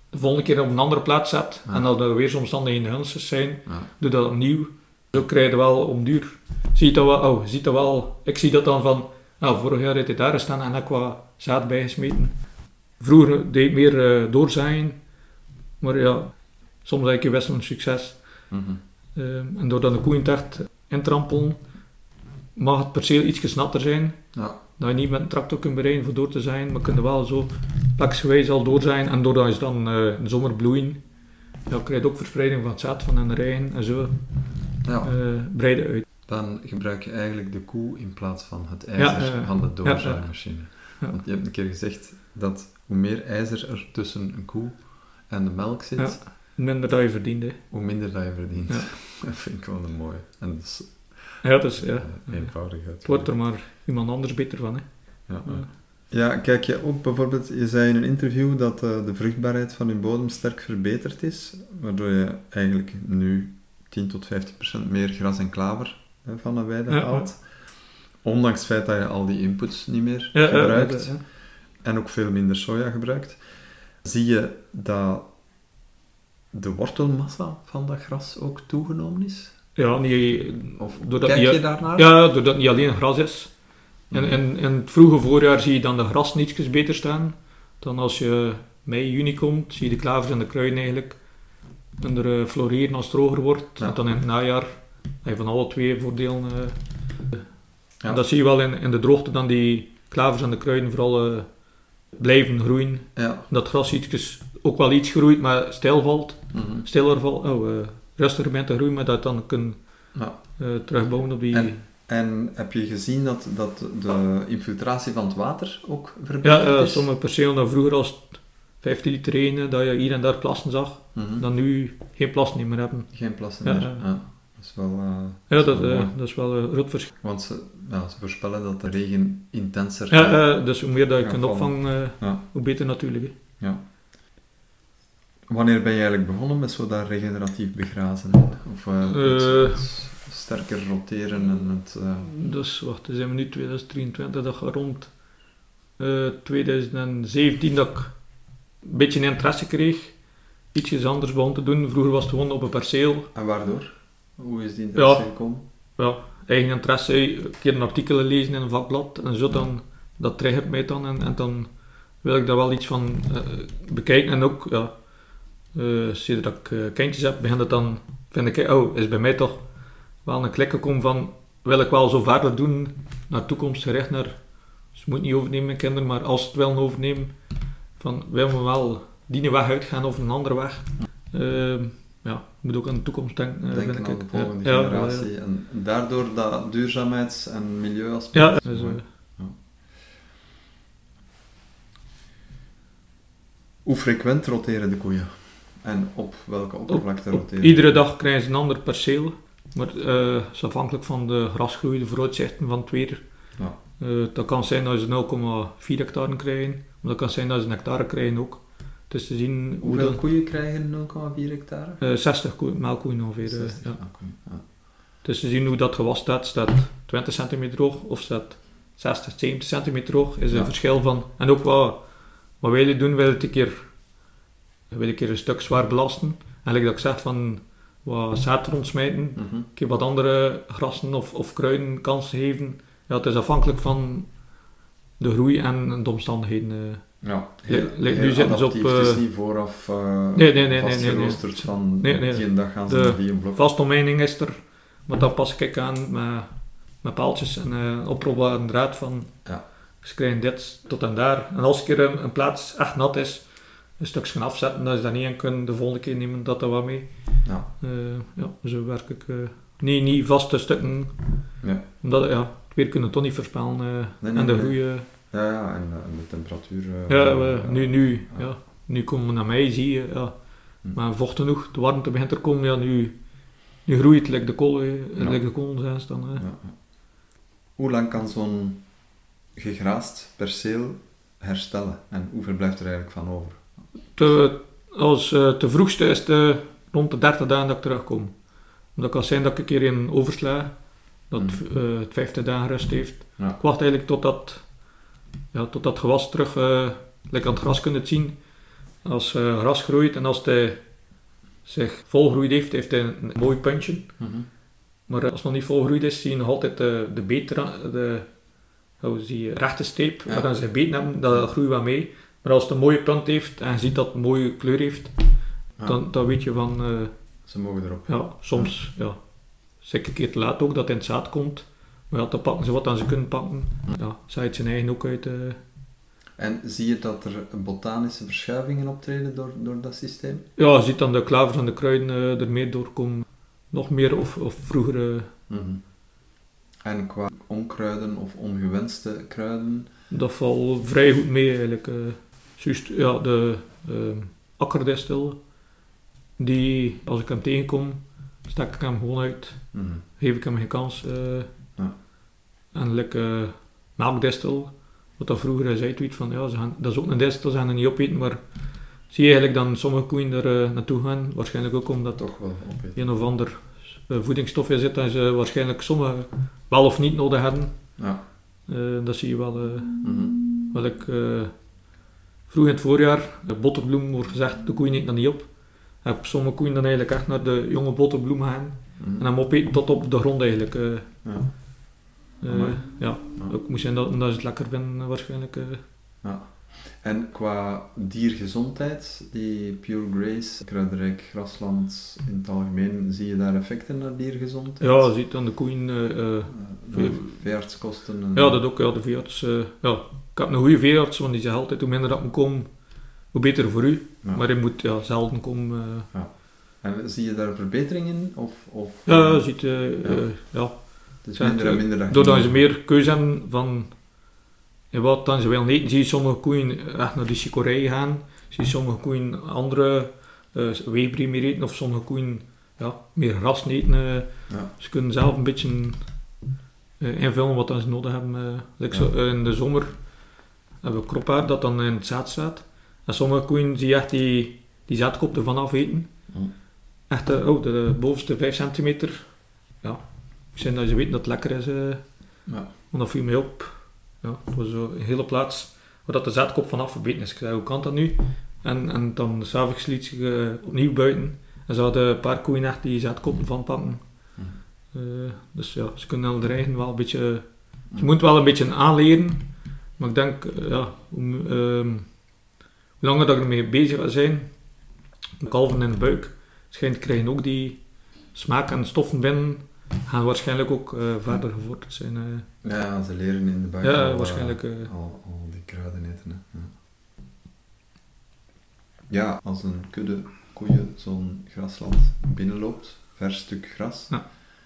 de volgende keer op een andere plaats zet,
ja.
en als er weersomstandigheden gunstig zijn,
ja.
doe dat opnieuw. Zo krijg je wel om duur. Zie je dat wel, oh, zie dat wel, ik zie dat dan van, nou, vorig jaar heeft hij daar gestaan en heb ik wat zaad bijgesmeten. Vroeger deed ik meer uh, doorzaaien, maar ja, soms heb ik best wel een succes.
Mm-hmm.
Uh, en doordat de koeien echt intrampelen, mag het perceel iets natter zijn.
Ja.
Dat je niet met een tractor kunt bereiden voor door te zijn, maar kunnen wel zo pleksgewijs al door zijn. En doordat ze dan uh, in de zomer bloeien, ja, krijg je ook verspreiding van het zaad van de rijen en zo
Ja.
uh, breiden uit.
Dan gebruik je eigenlijk de koe in plaats van het ijzer
ja, uh,
van de doorzaaimachine.
Ja, uh,
Want je hebt een keer gezegd dat hoe meer ijzer er tussen een koe en de melk zit,
ja, minder dat je verdient. Hè.
Hoe minder dat je verdient.
Ja.
Dat vind ik wel een mooi. En dat is
ja, dus, ja.
uh, eenvoudig.
Het wordt er maar iemand anders beter van. Hè.
Ja, ja. Ja, kijk je ook bijvoorbeeld, je zei in een interview dat uh, de vruchtbaarheid van je bodem sterk verbeterd is, waardoor je eigenlijk nu tien tot vijftien procent meer gras en klaver uh, van een weide
ja,
haalt.
Ja.
Ondanks het feit dat je al die inputs niet meer
ja,
gebruikt
ja, ja, ja.
en ook veel minder soja gebruikt. Zie je dat de wortelmassa van dat gras ook toegenomen is?
Ja, niet,
of
doordat
kijk
niet,
je daarnaar?
Ja, doordat het niet alleen gras is. En in, in het vroege voorjaar zie je dan de grasnietjes beter staan. Dan als je mei, juni komt, zie je de klavers en de kruiden eigenlijk onder uh, floreren als het droger wordt. Ja. En dan in het najaar heb je van alle twee voordelen. Uh, ja. En dat zie je wel in, in de droogte, dan die klavers en de kruiden vooral uh, blijven groeien.
Ja.
Dat gras ietsjes, ook wel iets groeit, maar stijl valt.
Mm-hmm.
Stiller valt, oh, uh, rustiger bent te groeien, maar dat dan kunnen
ja.
uh, terugbouwen op die...
En, en heb je gezien dat, dat de infiltratie van het water ook verbeterd
ja, uh,
is?
sommige percelen dan vroeger als het vijftien liter regende, dat je hier en daar plassen zag,
mm-hmm.
dan nu geen plassen meer hebben.
Geen plassen
ja,
meer,
ja.
ja. Dat is wel, uh,
ja,
dat,
dat,
wel
uh, dat is wel een groot verschil.
Want ze, ja, ze voorspellen dat de regen intenser
Ja, uh, dus hoe meer dat je kunt
vallen.
opvangen, uh,
ja.
hoe beter natuurlijk. Hè.
Ja. Wanneer ben je eigenlijk begonnen met zo dat regeneratief begrazen? Of uh, het,
uh,
het sterker roteren en het... Uh...
Dus, wacht, dan zijn we nu twintig drieëntwintig, dat gaat rond uh, twintig zeventien dat ik een beetje interesse kreeg. Ietsjes anders begon te doen. Vroeger was het gewoon op een perceel.
En waardoor? Hoe is die interesse
ja,
gekomen?
Ja, eigen interesse. Een keer een artikel lezen in een vakblad en zo dan, dat triggert mij dan en, en dan wil ik daar wel iets van uh, bekijken en ook, ja, uh, sinds dat ik uh, kindjes heb, begint het dan, vind ik, oh, is bij mij toch wel een klik gekomen van, wil ik wel zo verder doen, naar toekomstgericht, naar, dus moet niet overnemen mijn kinderen, maar als ze het willen overnemen, van, wil we wel die weg uitgaan of een andere weg. Uh, ja, je moet ook aan de toekomst denken. Uh,
denken
vind
aan
ik
de
het.
volgende
ja,
generatie. Ja, ja. En daardoor dat duurzaamheids- en milieuaspect.
Ja, dus, uh,
ja. Hoe frequent roteren de koeien? En op welke oppervlakte roteren?
Iedere dag krijgen ze een ander perceel. Maar uh, het is afhankelijk van de grasgroei, de vooruitzichten van het weer.
Ja.
Uh, dat kan zijn dat ze nul komma vier hectare krijgen. Maar dat kan zijn dat ze een hectare krijgen ook. Dus te zien
hoeveel
hoe dat,
koeien krijgen nul komma vier hectare?
Uh, zestig koeien, melkkoeien ongeveer.
zestig,
ja.
melkkoeien, ja.
Dus te zien hoe dat gewas staat. Staat twintig centimeter hoog of staat zestig, zeventig centimeter hoog. Is een ja. verschil van. En ook wat, wat wij doen, wil ik een keer, wil een keer een stuk zwaar belasten. En like dat ik zeg van wat zaad rondsmijten,
mm-hmm.
een keer wat andere grassen of, of kruiden kans geven. Ja, het is afhankelijk van de groei en de omstandigheden. Uh.
Ja, heel,
Le-
heel
nu zitten ze op...
Uh, het is niet vooraf uh,
nee, nee, nee,
vastgeroosterd
nee, nee.
van
nee, nee.
die een dag gaan ze
de
naar die blok.
vastomheining is er, maar dan pas ik aan met, met paaltjes en uh, oproepbare draad van
ja.
ze krijgen dit tot en daar. En als een keer een, een plaats echt nat is, een stukje afzetten, dat ze dat niet aan kunnen, de volgende keer nemen dat er wat mee.
Ja.
Uh, ja, zo werk ik. Uh, niet, niet vaste stukken,
ja.
omdat ja, het weer kunnen toch niet voorspellen uh,
nee, nee,
en de
nee.
groei... Uh,
Ja, ja, en, en de temperatuur... Uh,
ja, we,
ja,
nu, nu,
ja.
ja. nu komen we naar mij, zie je, ja. Hm. Maar vocht genoeg, de warmte begint er komen, ja, nu, nu groeit het, like de kool, ja. like de kool zijn dan. Ja.
Ja. Hoe lang kan zo'n gegraast perceel herstellen en hoeveel blijft er eigenlijk van over?
Te, als uh, te vroegste is het uh, rond de dertig dagen dat ik terugkom. Dat kan zijn dat ik een keer in oversla, dat hm. uh, het vijftig dagen rust heeft.
Ja.
Ik wacht eigenlijk tot dat... Ja, tot dat gewas terug, uh, like aan het gras kunnen zien. Als uh, gras groeit en als hij zich volgroeid heeft, heeft hij een, een mooi puntje. Mm-hmm. Maar uh, als het nog niet volgroeid is, zie je nog altijd de, de beter, de hoe zie je, rechte streep, ja. waar ze gebeten hebben, dat groeit wel mee. Maar als het een mooie punt heeft en je ziet dat het een mooie kleur heeft, ja. dan, dan weet je van... Uh,
ze mogen erop.
Ja, soms, ja. ja. Zeker een keer te laat ook, dat het in het zaad komt. Maar ja, dan pakken ze wat dan ze kunnen pakken. Ja, zaait zijn eigen ook uit... Uh,
En zie je dat er botanische verschuivingen optreden door, door dat systeem?
Ja, je ziet dan de klavers en de kruiden uh, er meer doorkomen. Nog meer of, of vroeger... Uh,
mm-hmm. En qua onkruiden of ongewenste kruiden?
Dat valt vrij goed mee eigenlijk. Uh, juist, ja, de uh, akkerdistel, die als ik hem tegenkom, stek ik hem gewoon uit. Mm-hmm. Geef ik hem geen kans. Uh, ja. En like, uh, melkdistel, wat dat vroeger is uitweet van, ja, ze gaan, dat is ook een distel, ze gaan er niet opeten, maar zie je eigenlijk dan sommige koeien er uh, naartoe gaan, waarschijnlijk ook omdat
toch wel opeten.
Een of ander uh, voedingsstof in zit en ze waarschijnlijk sommige wel of niet nodig hebben. Ja. Uh, dat zie je wel. Uh, mm-hmm. Wel ik, uh, vroeg in het voorjaar, de boterbloem wordt gezegd, de koeien eten dat niet op. Heb sommige koeien dan eigenlijk echt naar de jonge boterbloem gaan mm-hmm. en hem opeten tot op de grond eigenlijk. Uh, ja. Uh, ja, ja. Ook moest zijn dat, omdat ze het lekker vinden waarschijnlijk. Uh.
Ja. En qua diergezondheid, die Pure Grace, Kruidrijk, Grasland in het algemeen, zie je daar effecten naar diergezondheid?
Ja, je ziet aan de koeien... Uh, uh,
uh, veeartskosten? En...
Ja, dat ook. Ja, de veearts... Uh, ja. Ik heb een goede veearts, want die zegt altijd, hoe minder dat moet komen, hoe beter voor u. Ja. Maar je moet ja, zelden komen... Uh.
Ja. En zie je daar verbeteringen? Of, of,
ja, je ziet... Uh, ja. Uh, ja.
Dus minder en minder dat
doordat ze meer keuze hebben van... En wat dan ze willen eten, zie je sommige koeien echt naar de chicorij gaan. Zie je sommige koeien andere uh, weegbrie meer eten. Of sommige koeien ja, meer gras eten. Uh, ja. Ze kunnen zelf een beetje uh, invullen wat dan ze nodig hebben. Uh, like ja. zo, uh, in de zomer hebben we kroppaard dat dan in het zaad staat. En sommige koeien zie je echt die, die zaadkop ervan afeten. Ja. Echt uh, oh, de, de bovenste vijf centimeter. Ja. Misschien dat ze weten dat het lekker is. Uh, ja. Want dat viel mij op. Ja, het was zo een hele plaats waar dat de zaadkop vanaf verbeten is. Ik zei, hoe kan dat nu? En, en dan s'avonds liet ze uh, opnieuw buiten. En ze hadden een paar koeien echt die zaadkoppen van pakken. Mm. Uh, dus ja, ze kunnen al de eigen wel een beetje... Uh, ze moeten wel een beetje aanleren. Maar ik denk, uh, ja, hoe, uh, hoe langer dat ik ermee bezig ga zijn, de kalven in de buik, schijnt krijgen ook die smaak en stoffen binnen. Gaan waarschijnlijk ook uh, verder gevorderd zijn. Uh.
Ja, ze leren in de buik
ja,
al,
waarschijnlijk, uh,
al, al die kruiden eten. Hè. Ja. ja, als een kudde koeien zo'n grasland binnenloopt, vers stuk gras, ja.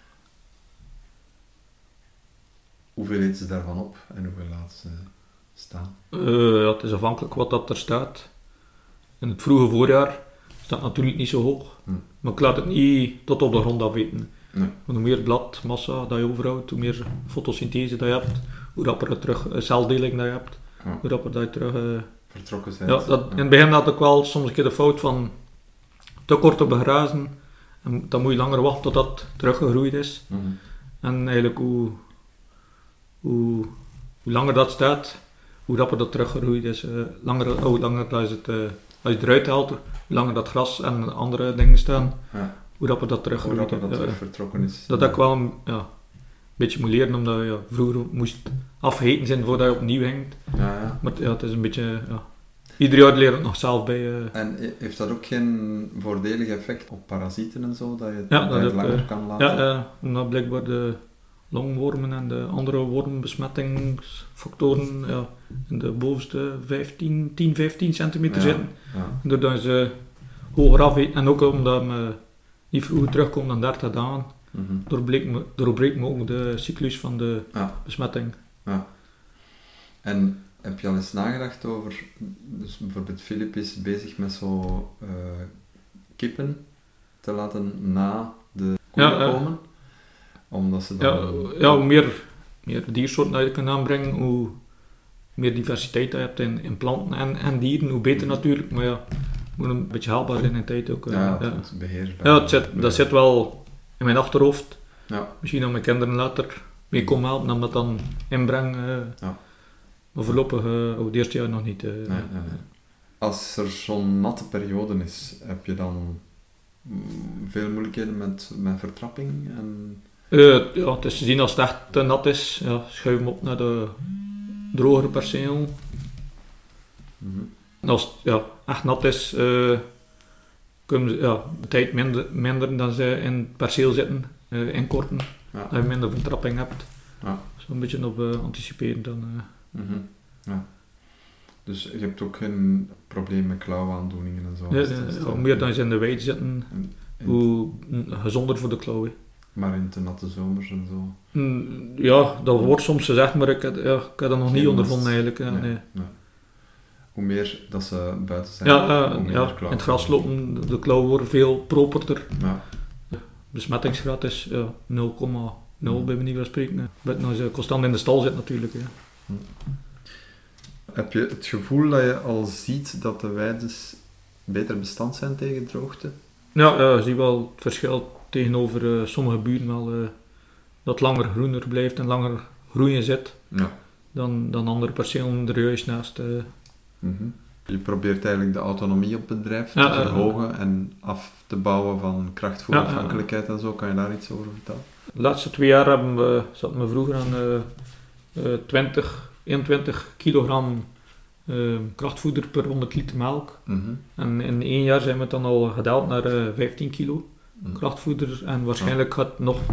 hoeveel eten ze daarvan op en hoeveel laten ze staan?
Uh, ja, het is afhankelijk wat dat er staat. In het vroege voorjaar staat natuurlijk niet zo hoog, hm. maar ik laat het niet tot op de grond afeten. Nee. Hoe meer bladmassa dat je overhoudt, hoe meer fotosynthese dat je hebt, hoe rapper je terug uh, celdeling dat je hebt, ja. hoe rapper dat je terug... Uh,
vertrokken zijn.
Ja, dat, ja. In het begin had ik wel soms een keer de fout van te kort te begrazen, en dan moet je langer wachten tot dat teruggegroeid is. Mm-hmm. En eigenlijk hoe, hoe, hoe langer dat staat, hoe rapper dat teruggegroeid is, uh, langer, oh, langer dat je het, uh, als je het eruit haalt, hoe langer dat gras en andere dingen staan. Ja. Hoe rapper dat terug,
hoe rapper dat terug uh, vertrokken is.
Dat ja. ik wel ja, een beetje moet leren, omdat je ja, vroeger moest afgeheten zijn voordat je opnieuw hangt. Ja, ja. Maar ja, het is een beetje... Ja. Ieder jaar leer ik nog zelf bij. Uh.
En heeft dat ook geen voordelig effect op parasieten en zo, dat je het, ja, dat het langer uh, kan laten?
Ja, uh, omdat blijkbaar de longwormen en de andere wormbesmettingsfactoren ja, in de bovenste vijftien, tien, vijftien centimeter ja, zitten. Ja. Doordat ze hoger afheten en ook omdat me niet vroeger terugkomt dan dertig dagen, mm-hmm. doorbreekt me ook de cyclus van de ja. besmetting.
Ja. En heb je al eens nagedacht over, dus bijvoorbeeld Filip is bezig met zo uh, kippen te laten na de koeien ja, uh, komen? Omdat ze dan...
Ja, ja, hoe meer, meer diersoorten dat je kan aanbrengen, hoe meer diversiteit je hebt in, in planten en, en dieren, hoe beter mm-hmm. natuurlijk, maar ja, moet een beetje haalbaar zijn in de tijd ook.
Ja, ja. Het beheersbaar.
Ja, het zit, dat zit wel in mijn achterhoofd. Ja. Misschien dat mijn kinderen later mee komen helpen, om dat dan inbrengen. Uh, ja. Maar voorlopig, uh, over het eerste jaar nog niet. Uh,
nee, nee, nee. Als er zo'n natte periode is, heb je dan veel moeilijkheden met, met vertrapping? En...
Uh, ja, het is te zien als het echt te nat is, ja, schuif hem op naar de drogere perceel. Mm-hmm. En als het ja, echt nat is, uh, kunnen ze ja, de tijd minder, minder dan ze in het perceel zitten, uh, inkorten, ja. Dat je minder vertrapping hebt. Ja. Zo'n beetje op uh, anticiperen dan. Uh.
Mm-hmm. Ja. Dus je hebt ook geen probleem met klauwaandoeningen en zo?
Nee, nee, hoe meer dan ze in de weide zitten, in, in hoe gezonder voor de klauwen.
Maar in de natte zomers en zo?
Mm, ja, dat wordt soms gezegd, maar ik heb, ja, ik heb dat nog geen niet ondervonden eigenlijk. Ja, nee, nee.
Nee. Hoe meer dat ze buiten zijn,
ja, uh,
hoe meer
ja, in het gras lopen, de klauwen worden veel properder. Ja. De besmettingsgraad is ja, nul komma nul mm. bij manier van spreken. Maar als je constant in de stal zit natuurlijk. Ja. Mm.
Heb je het gevoel dat je al ziet dat de weides beter bestand zijn tegen droogte?
Ja, uh, je ziet wel het verschil tegenover uh, sommige buren wel, uh, dat langer groener blijft en langer groeien zit ja. dan, dan andere percelen er juist naast. Uh.
Mm-hmm. Je probeert eigenlijk de autonomie op het bedrijf ja, te verhogen uh, en af te bouwen van krachtvoerafhankelijkheid ja, uh, en zo. Kan je daar iets over vertellen?
De laatste twee jaar hebben we, zaten we vroeger aan uh, uh, twintig, eenentwintig kilogram uh, krachtvoeder per honderd liter melk. Mm-hmm. En in één jaar zijn we dan al gedaald naar uh, vijftien kilo mm. krachtvoeder. En waarschijnlijk ja. gaat het nog...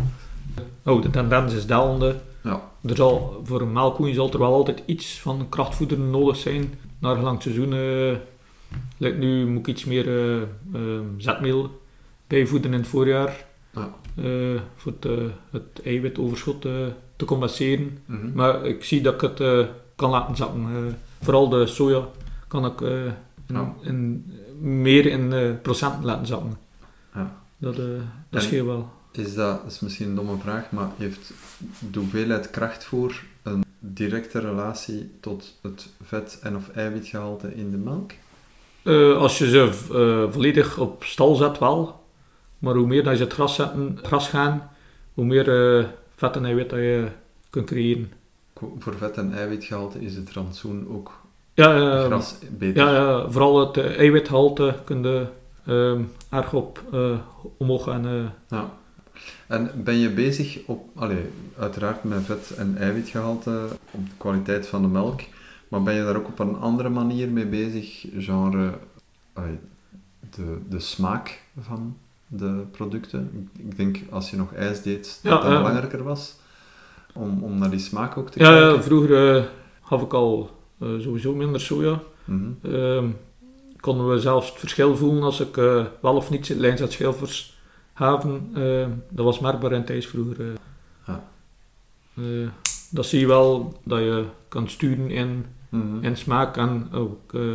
Oh, de tendens is dalende. Ja. Er zal, voor een melkkoeien zal er wel altijd iets van krachtvoeder nodig zijn. Naar gelang het seizoen... Uh, like nu moet ik iets meer uh, uh, zetmeel bijvoeden in het voorjaar. Ja. Uh, voor het, uh, het eiwitoverschot uh, te compenseren. Mm-hmm. Maar ik zie dat ik het uh, kan laten zakken. Uh, vooral de soja kan ik uh, in, ja. in, meer in uh, procenten laten zakken. Ja. Dat, uh, dat scheelt wel.
Is dat, dat is misschien een domme vraag, maar heeft de hoeveelheid krachtvoer een directe relatie tot het vet- en of eiwitgehalte in de melk?
Uh, als je ze uh, volledig op stal zet wel. Maar hoe meer dat je het gras, zetten, gras gaan, hoe meer uh, vet en eiwit dat je kunt creëren.
Voor vet- en eiwitgehalte is het rantsoen ook
ja, uh,
gras beter?
Ja, uh, vooral het uh, eiwitgehalte kun je uh, erg op uh, omhoog gaan. Uh.
Ja. En ben je bezig op, allez, uiteraard met vet- en eiwitgehalte, op de kwaliteit van de melk, maar ben je daar ook op een andere manier mee bezig, genre allez, de, de smaak van de producten? Ik denk, als je nog ijs deed, dat ja, dat uh, belangrijker was, om, om naar die smaak ook te
ja,
kijken.
Ja, vroeger uh, had ik al uh, sowieso minder soja. Mm-hmm. Uh, konden we zelfs het verschil voelen als ik uh, wel of niet lijns uit schilfers haven. Uh, dat was merkbaar in het ijs vroeger. Uh. Ja. Uh, dat zie je wel, dat je kan sturen in, mm-hmm. in smaak en ook uh,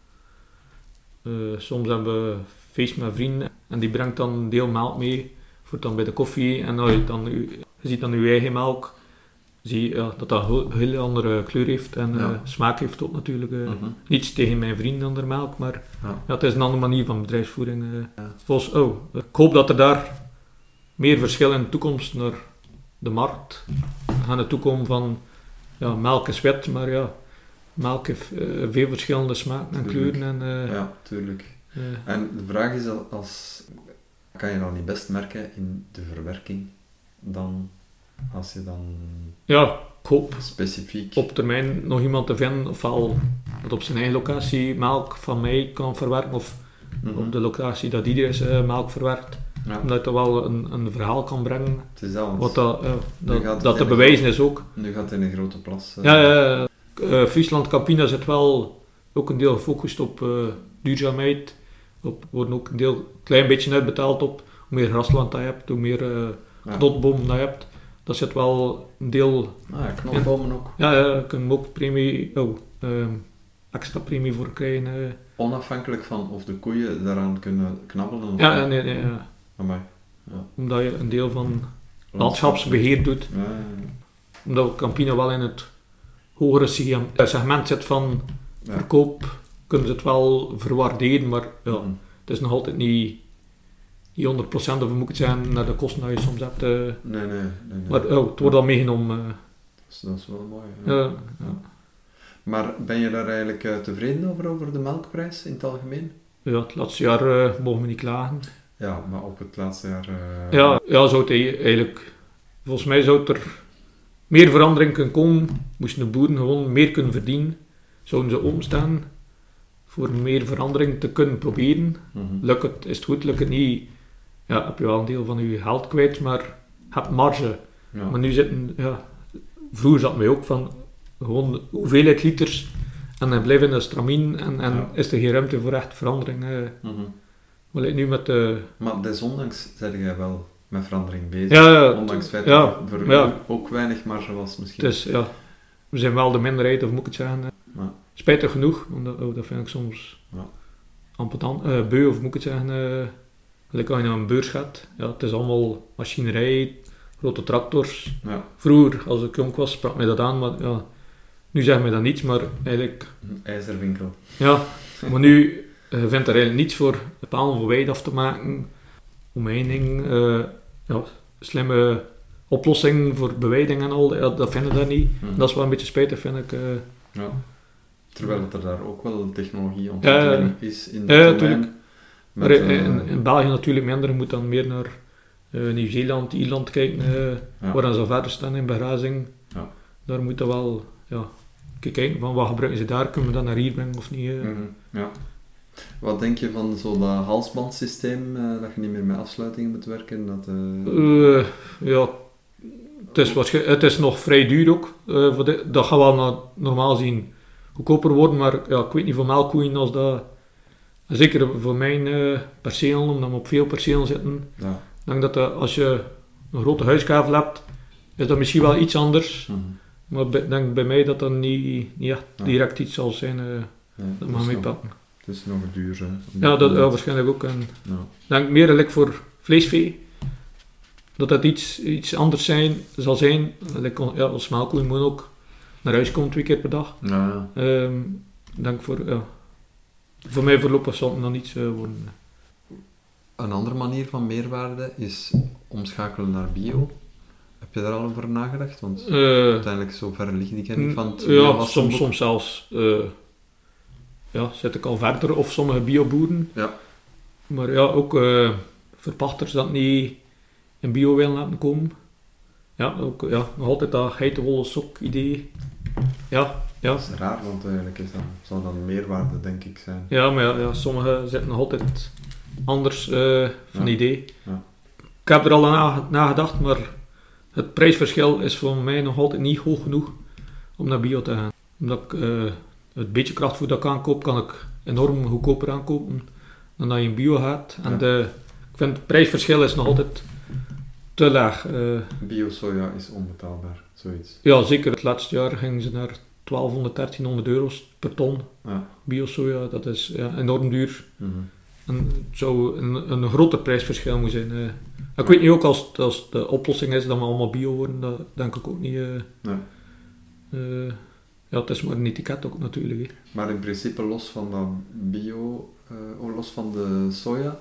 uh, soms hebben we feest met vrienden en die brengt dan een deel melk mee voor dan bij de koffie en als je, dan, je ziet dan je eigen melk, zie je ja, dat dat een heel andere kleur heeft en ja. uh, smaak heeft ook natuurlijk. Uh, mm-hmm. Niets tegen mijn vrienden aan de melk, maar ja. Ja, het is een andere manier van bedrijfsvoering. Uh, ja. Volgens, oh, ik hoop dat er daar meer verschil in de toekomst naar de markt gaan naartoe komen van ja, melk is wit, maar ja, melk heeft uh, veel verschillende smaken en tuurlijk. kleuren. En, uh,
ja, tuurlijk. Uh, en de vraag is, als, kan je dan niet best merken in de verwerking dan, als je dan
ja, ik hoop
specifiek
op termijn nog iemand te vinden, ofwel dat op zijn eigen locatie melk van mij kan verwerken, of mm-hmm. op de locatie dat iedereen uh, melk verwerkt. Ja. Omdat je wel een, een verhaal kan brengen.
Het is dat,
wat dat, uh, dat, dat te bewijzen is ook.
Nu gaat het in een grote plas. Uh.
Ja, ja, uh, Friesland Campina zit wel ook een deel gefocust op uh, duurzaamheid. Op worden ook een deel een klein beetje uitbetaald op. Hoe meer grasland dat je hebt, hoe meer uh, ja. knotbomen dat je hebt. Dat zit wel een deel...
Ah, ja, knotbomen ook.
Ja, ja, daar kunnen we ook premie, oh, uh, extra premie voor krijgen. Uh.
Onafhankelijk van of de koeien daaraan kunnen knabbelen? Of
ja, nee, nee. Ja.
Amai. Ja.
Omdat je een deel van landschapsbeheer doet. Ja, ja, ja. Omdat Campina wel in het hogere segment zit van ja. verkoop, kunnen ze het wel verwaarderen, maar ja, mm. het is nog altijd niet, niet honderd procent, of moet ik het zeggen, naar de kosten die je soms hebt. Uh,
nee, nee, nee, nee.
Maar oh, het wordt al meegenomen. Uh.
Dat, is, dat is wel mooi.
Ja. Ja, ja.
Maar ben je daar eigenlijk uh, tevreden over, over de melkprijs in het algemeen?
Ja, het laatste jaar uh, mogen we niet klagen.
Ja, maar op het laatste jaar... Uh...
Ja, ja, zou het eigenlijk... Volgens mij zou er meer verandering kunnen komen. Moesten de boeren gewoon meer kunnen verdienen. Zouden ze openstaan voor meer verandering te kunnen proberen. Mm-hmm. Lukt het, is het goed, lukt het niet... Ja, heb je wel een deel van je geld kwijt, maar je hebt marge. Ja. Maar nu zitten... Ja, vroeger zat mij ook van... Gewoon hoeveelheid liters... En dan blijven in de stramien en, en ja. is er geen ruimte voor echt verandering. Uh. Mm-hmm. Maar nu met de...
Maar desondanks zijn jij wel met verandering bezig.
Ja, ja,
ondanks het feit
ja,
dat er voor
ja.
u ook weinig marge was misschien.
Dus ja, we zijn wel de minderheid, of moet ik het zeggen. Ja. Spijtig genoeg, want dat, oh, dat vind ik soms ja. ampetant, uh, beu, of moet ik het zeggen. Uh, like als je naar een beurs gaat, ja, het is allemaal machinerij, grote tractors. Ja. Vroeger, als ik jong was, sprak mij dat aan, maar ja, nu zegt mij dat niets, maar eigenlijk...
Een ijzerwinkel.
Ja, maar nu uh, vindt er eigenlijk niets voor de palen voor wijd af te maken. Omheining, uh, ja, slimme oplossing voor bewijding en al, ja, dat vinden we daar niet. Mm-hmm. Dat is wel een beetje spijtig, vind ik. Uh,
ja. Terwijl er daar ook wel technologieontwikkeling uh, is in de
ja, natuurlijk. Maar uh, in, in België natuurlijk minder, je moet dan meer naar uh, Nieuw-Zeeland, Ierland kijken, uh, ja. waar ze verder staan in begrazing. Ja. Daar moet je wel ja, kijken van wat gebruiken ze daar, kunnen we dat naar hier brengen of niet. Uh.
Mm-hmm. Ja. Wat denk je van zo'n halsbandsysteem, uh, dat je niet meer met afsluitingen moet werken? Dat, uh...
Uh, ja, het is, het is nog vrij duur ook. Uh, voor de, dat gaat wel na, normaal zien goedkoper worden, maar ja, ik weet niet voor melkkoeien als dat... Zeker voor mijn uh, percelen, omdat we op veel percelen zitten. Ja. Ik denk dat uh, als je een grote huiskavel hebt, is dat misschien wel iets anders. Mm-hmm. Maar ik denk bij mij dat dat niet, niet echt direct ja. iets zal zijn uh, ja, dat mag meepakken.
Het is nog duur, hè?
Ja, dat ja, waarschijnlijk ook. En ja. Ik denk meer like voor vleesvee, dat dat iets, iets anders zijn, zal zijn. Like, ja, als melkkoeien moet ook naar huis komen twee keer per dag.
Ja, ja.
Um, ik denk voor, ja, voor mij voorlopig zal het nog niets uh, worden.
Een andere manier van meerwaarde is omschakelen naar bio. Heb je daar al over nagedacht? Want uh, uiteindelijk zo ver ligt die kennis van het
ja, soms, soms zelfs... Uh, Ja, zit ik al verder, of sommige bioboeren. Ja. Maar ja, ook uh, verpachters dat niet in bio willen laten komen. Ja, ook ja, nog altijd dat geitenwolle sok idee. Ja, ja.
Dat is raar, want eigenlijk is dat, zou dat meerwaarde, denk ik, zijn.
Ja, maar ja, ja sommigen zitten nog altijd anders uh, van ja. idee. Ja. Ik heb er al aan nagedacht, maar het prijsverschil is voor mij nog altijd niet hoog genoeg om naar bio te gaan. Omdat ik... Uh, Het beetje krachtvoer dat ik aankoop, kan ik enorm goedkoper aankopen dan dat je in bio gaat. En ja. de, ik vind het prijsverschil is nog altijd te laag. Uh,
Bio-soja is onbetaalbaar, zoiets.
Ja, zeker. Het laatste jaar gingen ze naar twaalfhonderd, dertienhonderd euro's per ton. Ja. Bio-soja, dat is ja, enorm duur. Mm-hmm. En het zou een, een groter prijsverschil moeten zijn. Uh, ik ja. weet niet ook als, als de oplossing is dat we allemaal bio worden, dat denk ik ook niet. Uh, ja. Uh, Ja, het is maar een etiket ook natuurlijk. Hè.
Maar in principe los van dat bio, uh, los van de soja,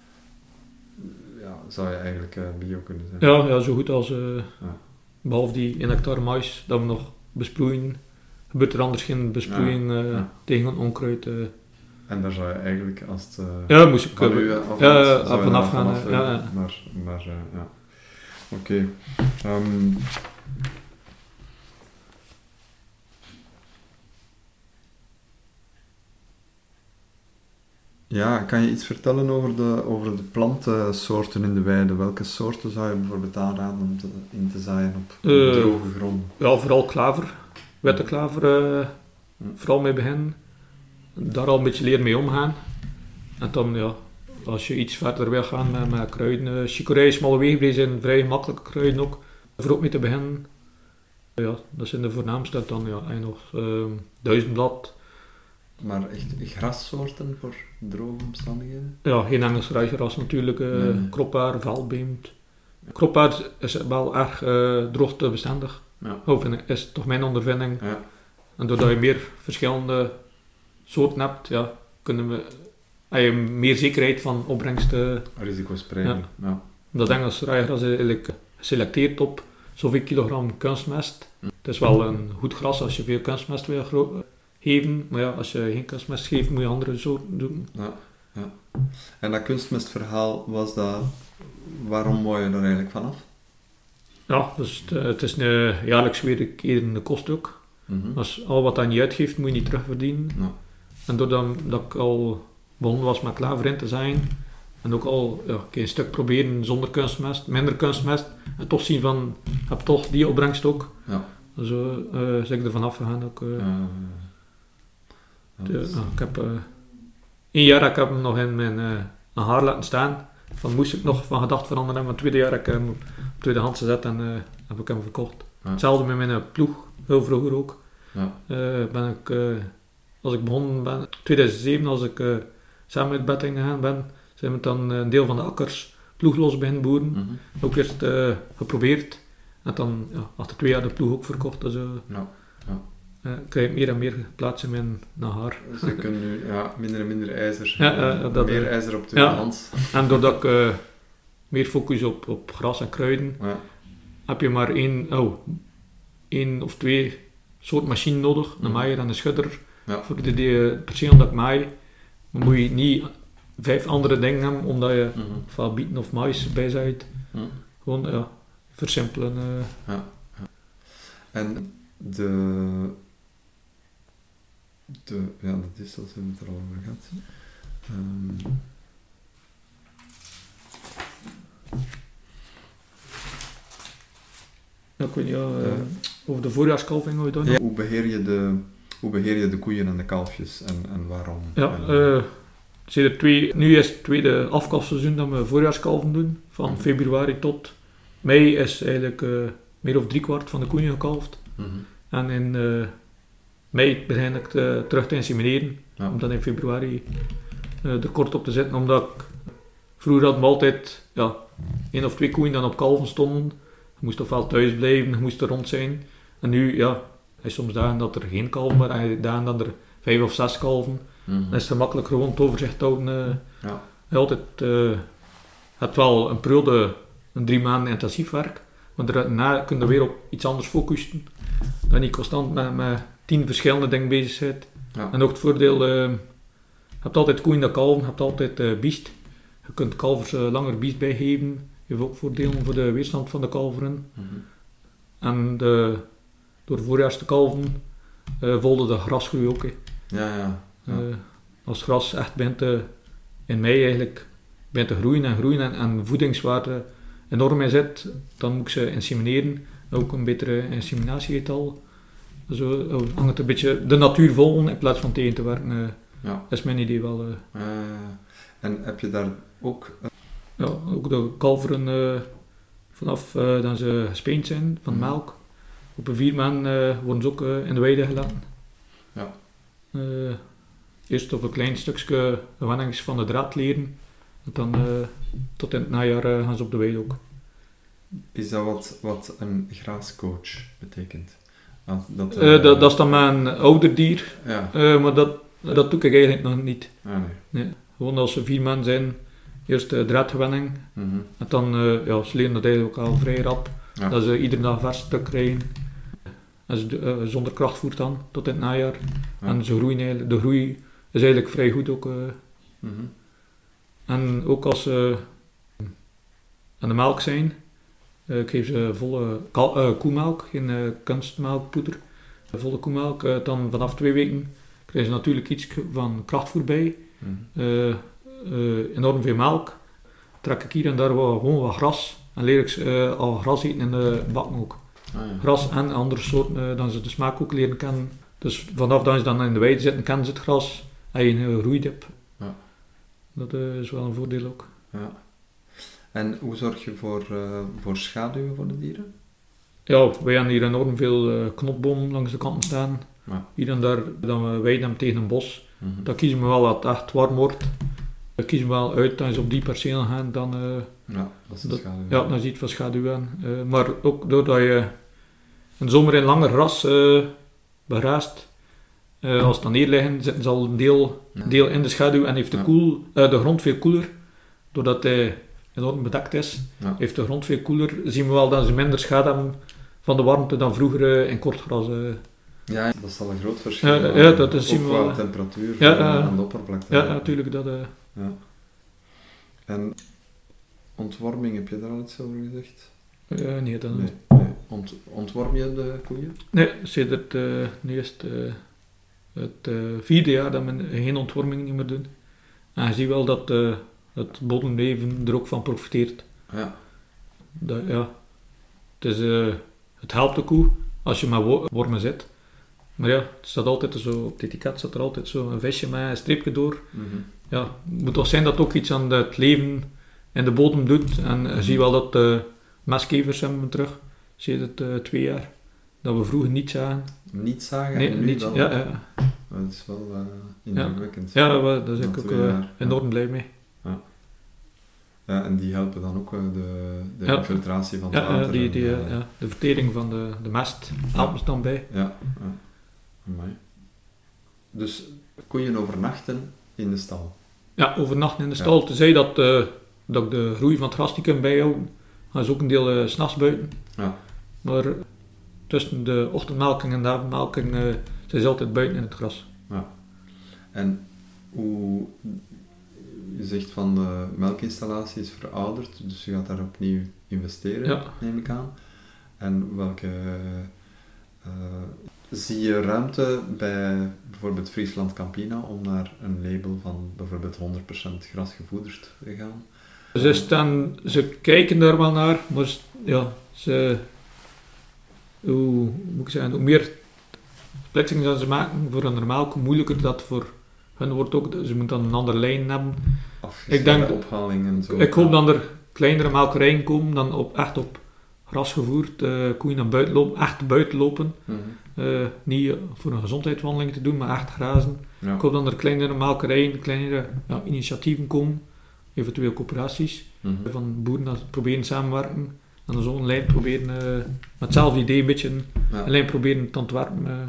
ja, zou je eigenlijk uh, bio kunnen zijn.
Ja, ja zo goed als, uh, ja. behalve die één hectare mais dat we nog besproeien, gebeurt er anders geen besproeiing ja. Uh, ja. tegen een onkruid. Uh.
En daar zou je eigenlijk, als het uh,
ja, moest ik,
van u af
ja, ja, vanaf gaan. Vanaf, ja, ja.
Maar, maar uh, ja, oké. Okay. Um, Ja, kan je iets vertellen over de, over de plantensoorten in de weide? Welke soorten zou je bijvoorbeeld aanraden om te, in te zaaien op, op uh, droge grond?
Ja, vooral klaver. Witte klaver, uh, hm. vooral mee beginnen. Daar al een beetje leren mee omgaan. En dan, ja, als je iets verder wil gaan met, met kruiden. Uh, chicorée, smalle weegbree zijn vrij makkelijke kruiden ook. Voor ook mee te beginnen. Ja, dat zijn de voornaamste. Dan ja, en nog uh, duizendblad.
Maar echt grassoorten voor droge omstandigheden?
Ja, geen Engels rijgras natuurlijk. Uh, nee. Kroppaar, veldbeemd. Kroppaar is wel erg uh, droogtebestendig. Ja. Oh, vind ik, is toch mijn ondervinding. Ja. En doordat je meer verschillende soorten hebt, ja, kunnen we, heb je meer zekerheid van opbrengst. Uh,
Risicospreiding.
Ja. Ja. Dat Engels rijgras is eigenlijk geselecteerd op zoveel kilogram kunstmest. Mm. Het is wel een goed gras als je veel kunstmest wil gro- geven, maar ja, als je geen kunstmest geeft, moet je andere soorten doen.
Ja, ja. En dat kunstmestverhaal, was dat, waarom wou je er eigenlijk vanaf?
Ja, dus het, het is een jaarlijks wederkerende kost ook. Mm-hmm. Als al wat dat niet uitgeeft, moet je niet terugverdienen. Ja. En doordat dat ik al begonnen was met klaver in te zijn, en ook al ja, een stuk proberen zonder kunstmest, minder kunstmest, en toch zien van, ik heb toch die opbrengst ook. Ja. Zo uh, ben ik er vanaf gegaan ook. Uh, ja, ja, de, uh, ik heb uh, één jaar heb ik hem nog in mijn uh, haar laten staan. Van moest ik nog van gedacht veranderen, maar het tweede jaar heb ik hem op tweedehands gezet en uh, heb ik hem verkocht. Ja. Hetzelfde met mijn uh, ploeg, heel vroeger ook. Ja. Uh, ben ik, uh, als ik begonnen ben, tweeduizend zeven, als ik uh, samen met Betting gegaan ben, zijn we dan uh, een deel van de akkers ploeglos beginnen boeren. Mm-hmm. Ook eerst uh, geprobeerd en dan ja, achter twee jaar de ploeg ook verkocht. Dus, uh, ja. Ja. Uh, krijg ik meer en meer plaats in mijn nahaar.
Dus je kunt nu ja, minder en minder ijzer,
ja, uh, dat,
meer
uh,
ijzer op de ja. hand.
En doordat ik uh, meer focus op, op gras en kruiden, ja. heb je maar één, oh, één of twee soort machine nodig, een maaier en een schudder. Ja. Voor de, de perceel dat ik maai, dan moet je niet vijf andere dingen hebben, omdat je mm-hmm. van bieten of mais bij zit. Mm. Gewoon ja, versimpelen. Uh. Ja.
Ja. En de, de, ja, de distels hebben we het er al over gehad. Um.
Ja, ik weet niet, ja, uh, uh, over de voorjaarskalving hoe je dat
ja, hoe beheer je de Hoe beheer je de koeien en de kalfjes en, en waarom?
Ja, uh, er twee, nu is het tweede afkalfseizoen dat we voorjaarskalven doen. Van mm-hmm. februari tot mei is eigenlijk uh, meer of driekwart van de koeien gekalfd. Mm-hmm. En in uh, mei begin ik te, terug te insemineren. Ja. Om dan in februari uh, er kort op te zitten. Omdat ik, vroeger hadden we altijd ja, één of twee koeien dan op kalven stonden. Je moest ofwel thuis blijven, je moest er rond zijn. En nu, ja, er is soms dagen dat er geen kalven maar en dagen dat er vijf of zes kalven. Mm-hmm. Dan is het gemakkelijk gewoon het overzicht te houden. Uh, ja. Je altijd, uh, hebt wel een periode, een drie maanden intensief werk, maar daarna kun je weer op iets anders focussen. Dat niet constant met, met tien verschillende dingen bezig bent. Ja. En ook het voordeel, uh, je hebt altijd koeien dat kalven, je hebt altijd uh, biest. Je kunt kalvers uh, langer biest bijgeven. Je hebt ook voordelen voor de weerstand van de kalveren. Mm-hmm. En de, door voorjaars te kalven uh, volgde de grasgroei ook. He.
Ja, ja. ja.
Uh, als gras echt begint te, in mei eigenlijk begint te groeien en groeien en, en voedingswaarde enorm in zit, dan moet ik ze insemineren. Ook een betere inseminatiegetal. Zo uh, hangt een beetje de natuur volgen in plaats van tegen te werken. Uh, ja. Dat is mijn idee wel. Uh.
Uh, en heb je daar ook... Uh...
Ja, ook de kalveren uh, vanaf uh, dat ze gespeend zijn van mm. melk. Op een vier maanden uh, worden ze ook uh, in de weide gelaten. Ja. Uh, eerst op een klein stukje gewennings van de draad leren. En dan uh, tot in het najaar uh, gaan ze op de weide ook.
Is dat wat, wat een graascoach betekent? Dat, uh,
uh, dat, dat is dan mijn ouderdier. Ja. Uh, maar dat, dat doe ik eigenlijk nog niet.
Ah, nee.
Nee. Gewoon als ze vier maanden zijn, eerst uh, draadgewenning. Mm-hmm. En dan uh, ja, ze leren dat eigenlijk ook al vrij rap. Ja. Dat ze iedere dag vers stuk krijgen. En ze, uh, zonder krachtvoer dan, tot in het najaar. Ja. En ze groeien eigenlijk, de groei is eigenlijk vrij goed ook. Uh. Mm-hmm. En ook als ze uh, aan de melk zijn, uh, ik geef ze volle kal- uh, koemelk, geen uh, kunstmelkpoeder. Volle koemelk, uh, dan vanaf twee weken krijgen ze natuurlijk iets van krachtvoer bij. Mm-hmm. Uh, uh, enorm veel melk. Trek ik hier en daar wat, gewoon wat gras. En leer ik ze uh, al gras eten in de bakken ook. Ah, ja. Gras en andere soorten, uh, dan ze de smaak ook leren kennen. Dus vanaf dat ze dan in de weide zitten, kennen ze het gras. En je een groeidip. Ja. Dat uh, is wel een voordeel ook.
Ja. En hoe zorg je voor, uh, voor schaduwen voor de dieren?
Ja, wij hebben hier enorm veel uh, knotbomen langs de kanten staan. Ja. Hier en daar, dan we weiden hem tegen een bos. Mm-hmm. Dan kiezen we wel dat het echt warm wordt. We kiezen wel uit dat ze op die percelen gaan. Dan, uh,
ja, dat is de schaduw.
Ja, dan zie je van schaduw aan. Uh, maar ook doordat je in de zomer in langer gras uh, begraast. Uh, als ze dan neerliggen, zitten ze al een deel, ja. deel in de schaduw en heeft de, ja. koel, uh, de grond veel koeler. Doordat hij enorm bedekt is, ja. heeft de grond veel koeler. Zien we wel dat ze minder schade hebben van de warmte dan vroeger uh, in kort gras. Uh.
Ja, dat is al een groot verschil.
Ja, ja dat is
ook qua
wel,
temperatuur
ja,
van,
uh,
aan de oppervlakte.
Ja, natuurlijk. Dat, uh.
ja. En ontworming, heb je daar al iets over gezegd?
Uh, nee, dat
nee, nee. Ont, ontworm je de koeien?
Nee, sinds uh, eerst uh, het uh, vierde jaar dat we geen ontworming niet meer doen. En je ziet wel dat uh, het bodemleven er ook van profiteert.
Ja.
Dat, ja. Het, is, uh, het helpt de koe als je met wo- wormen zit. Maar ja, het staat altijd zo, op het etiket staat er altijd zo een visje met een streepje door.
Mm-hmm.
Ja, het moet toch zijn dat het ook iets aan het leven in de bodem doet. En mm-hmm. je ziet wel dat uh, mestkevers hebben we terug, sinds het uh, twee jaar. Dat we vroeger niet zagen.
Niet zagen?
Nee,
en nu
niet,
wel.
ja, ja.
Dat is wel uh, indrukwekkend.
Ja, ja, daar ben ik ook uh, enorm blij mee.
Ja. Ja, en die helpen dan ook uh, de, de
ja.
infiltratie van het
ja,
water.
Die, die,
en, uh,
ja, de vertering van de, de mest helpt ons dan bij.
Ja, ja. Amai. Dus koeien overnachten in de stal?
Ja, overnachten in de stal. Ja. Tenzij dat, uh, dat ik de groei van het gras niet kan bijhouden. Dat is ook een deel uh, 's nachts buiten.
Ja.
Maar tussen de ochtendmelking en de avondmelking uh, zijn ze altijd buiten in het gras.
Ja. En hoe... Je zegt van de melkinstallatie is verouderd, dus je gaat daar opnieuw investeren,
ja.
neem ik aan. En welke... Uh, zie je ruimte bij bijvoorbeeld Friesland Campina om naar een label van bijvoorbeeld honderd procent grasgevoederd te gaan?
Ze, staan, ze kijken daar wel naar, maar ja, ze... Hoe moet ik zeggen, hoe meer splitsingen dat ze maken voor een normaal, hoe moeilijker dat voor hun wordt ook. Ze moeten dan een andere lijn hebben.
Ik denk de ophaling en zo.
Ik hoop dat er kleinere melkerijen komen dan op, echt op gras gevoerd, uh, koeien naar buiten lopen, echt buiten lopen. Mm-hmm. Uh, niet voor een gezondheidswandeling te doen, maar echt grazen. Ja. Ik hoop dat er kleinere melkerijen, kleinere ja, initiatieven komen, eventueel coöperaties, mm-hmm. van boeren dat proberen samenwerken. En dan zo'n lijn proberen, uh, met hetzelfde idee een beetje, ja. een lijn proberen te ontwerpen. Uh.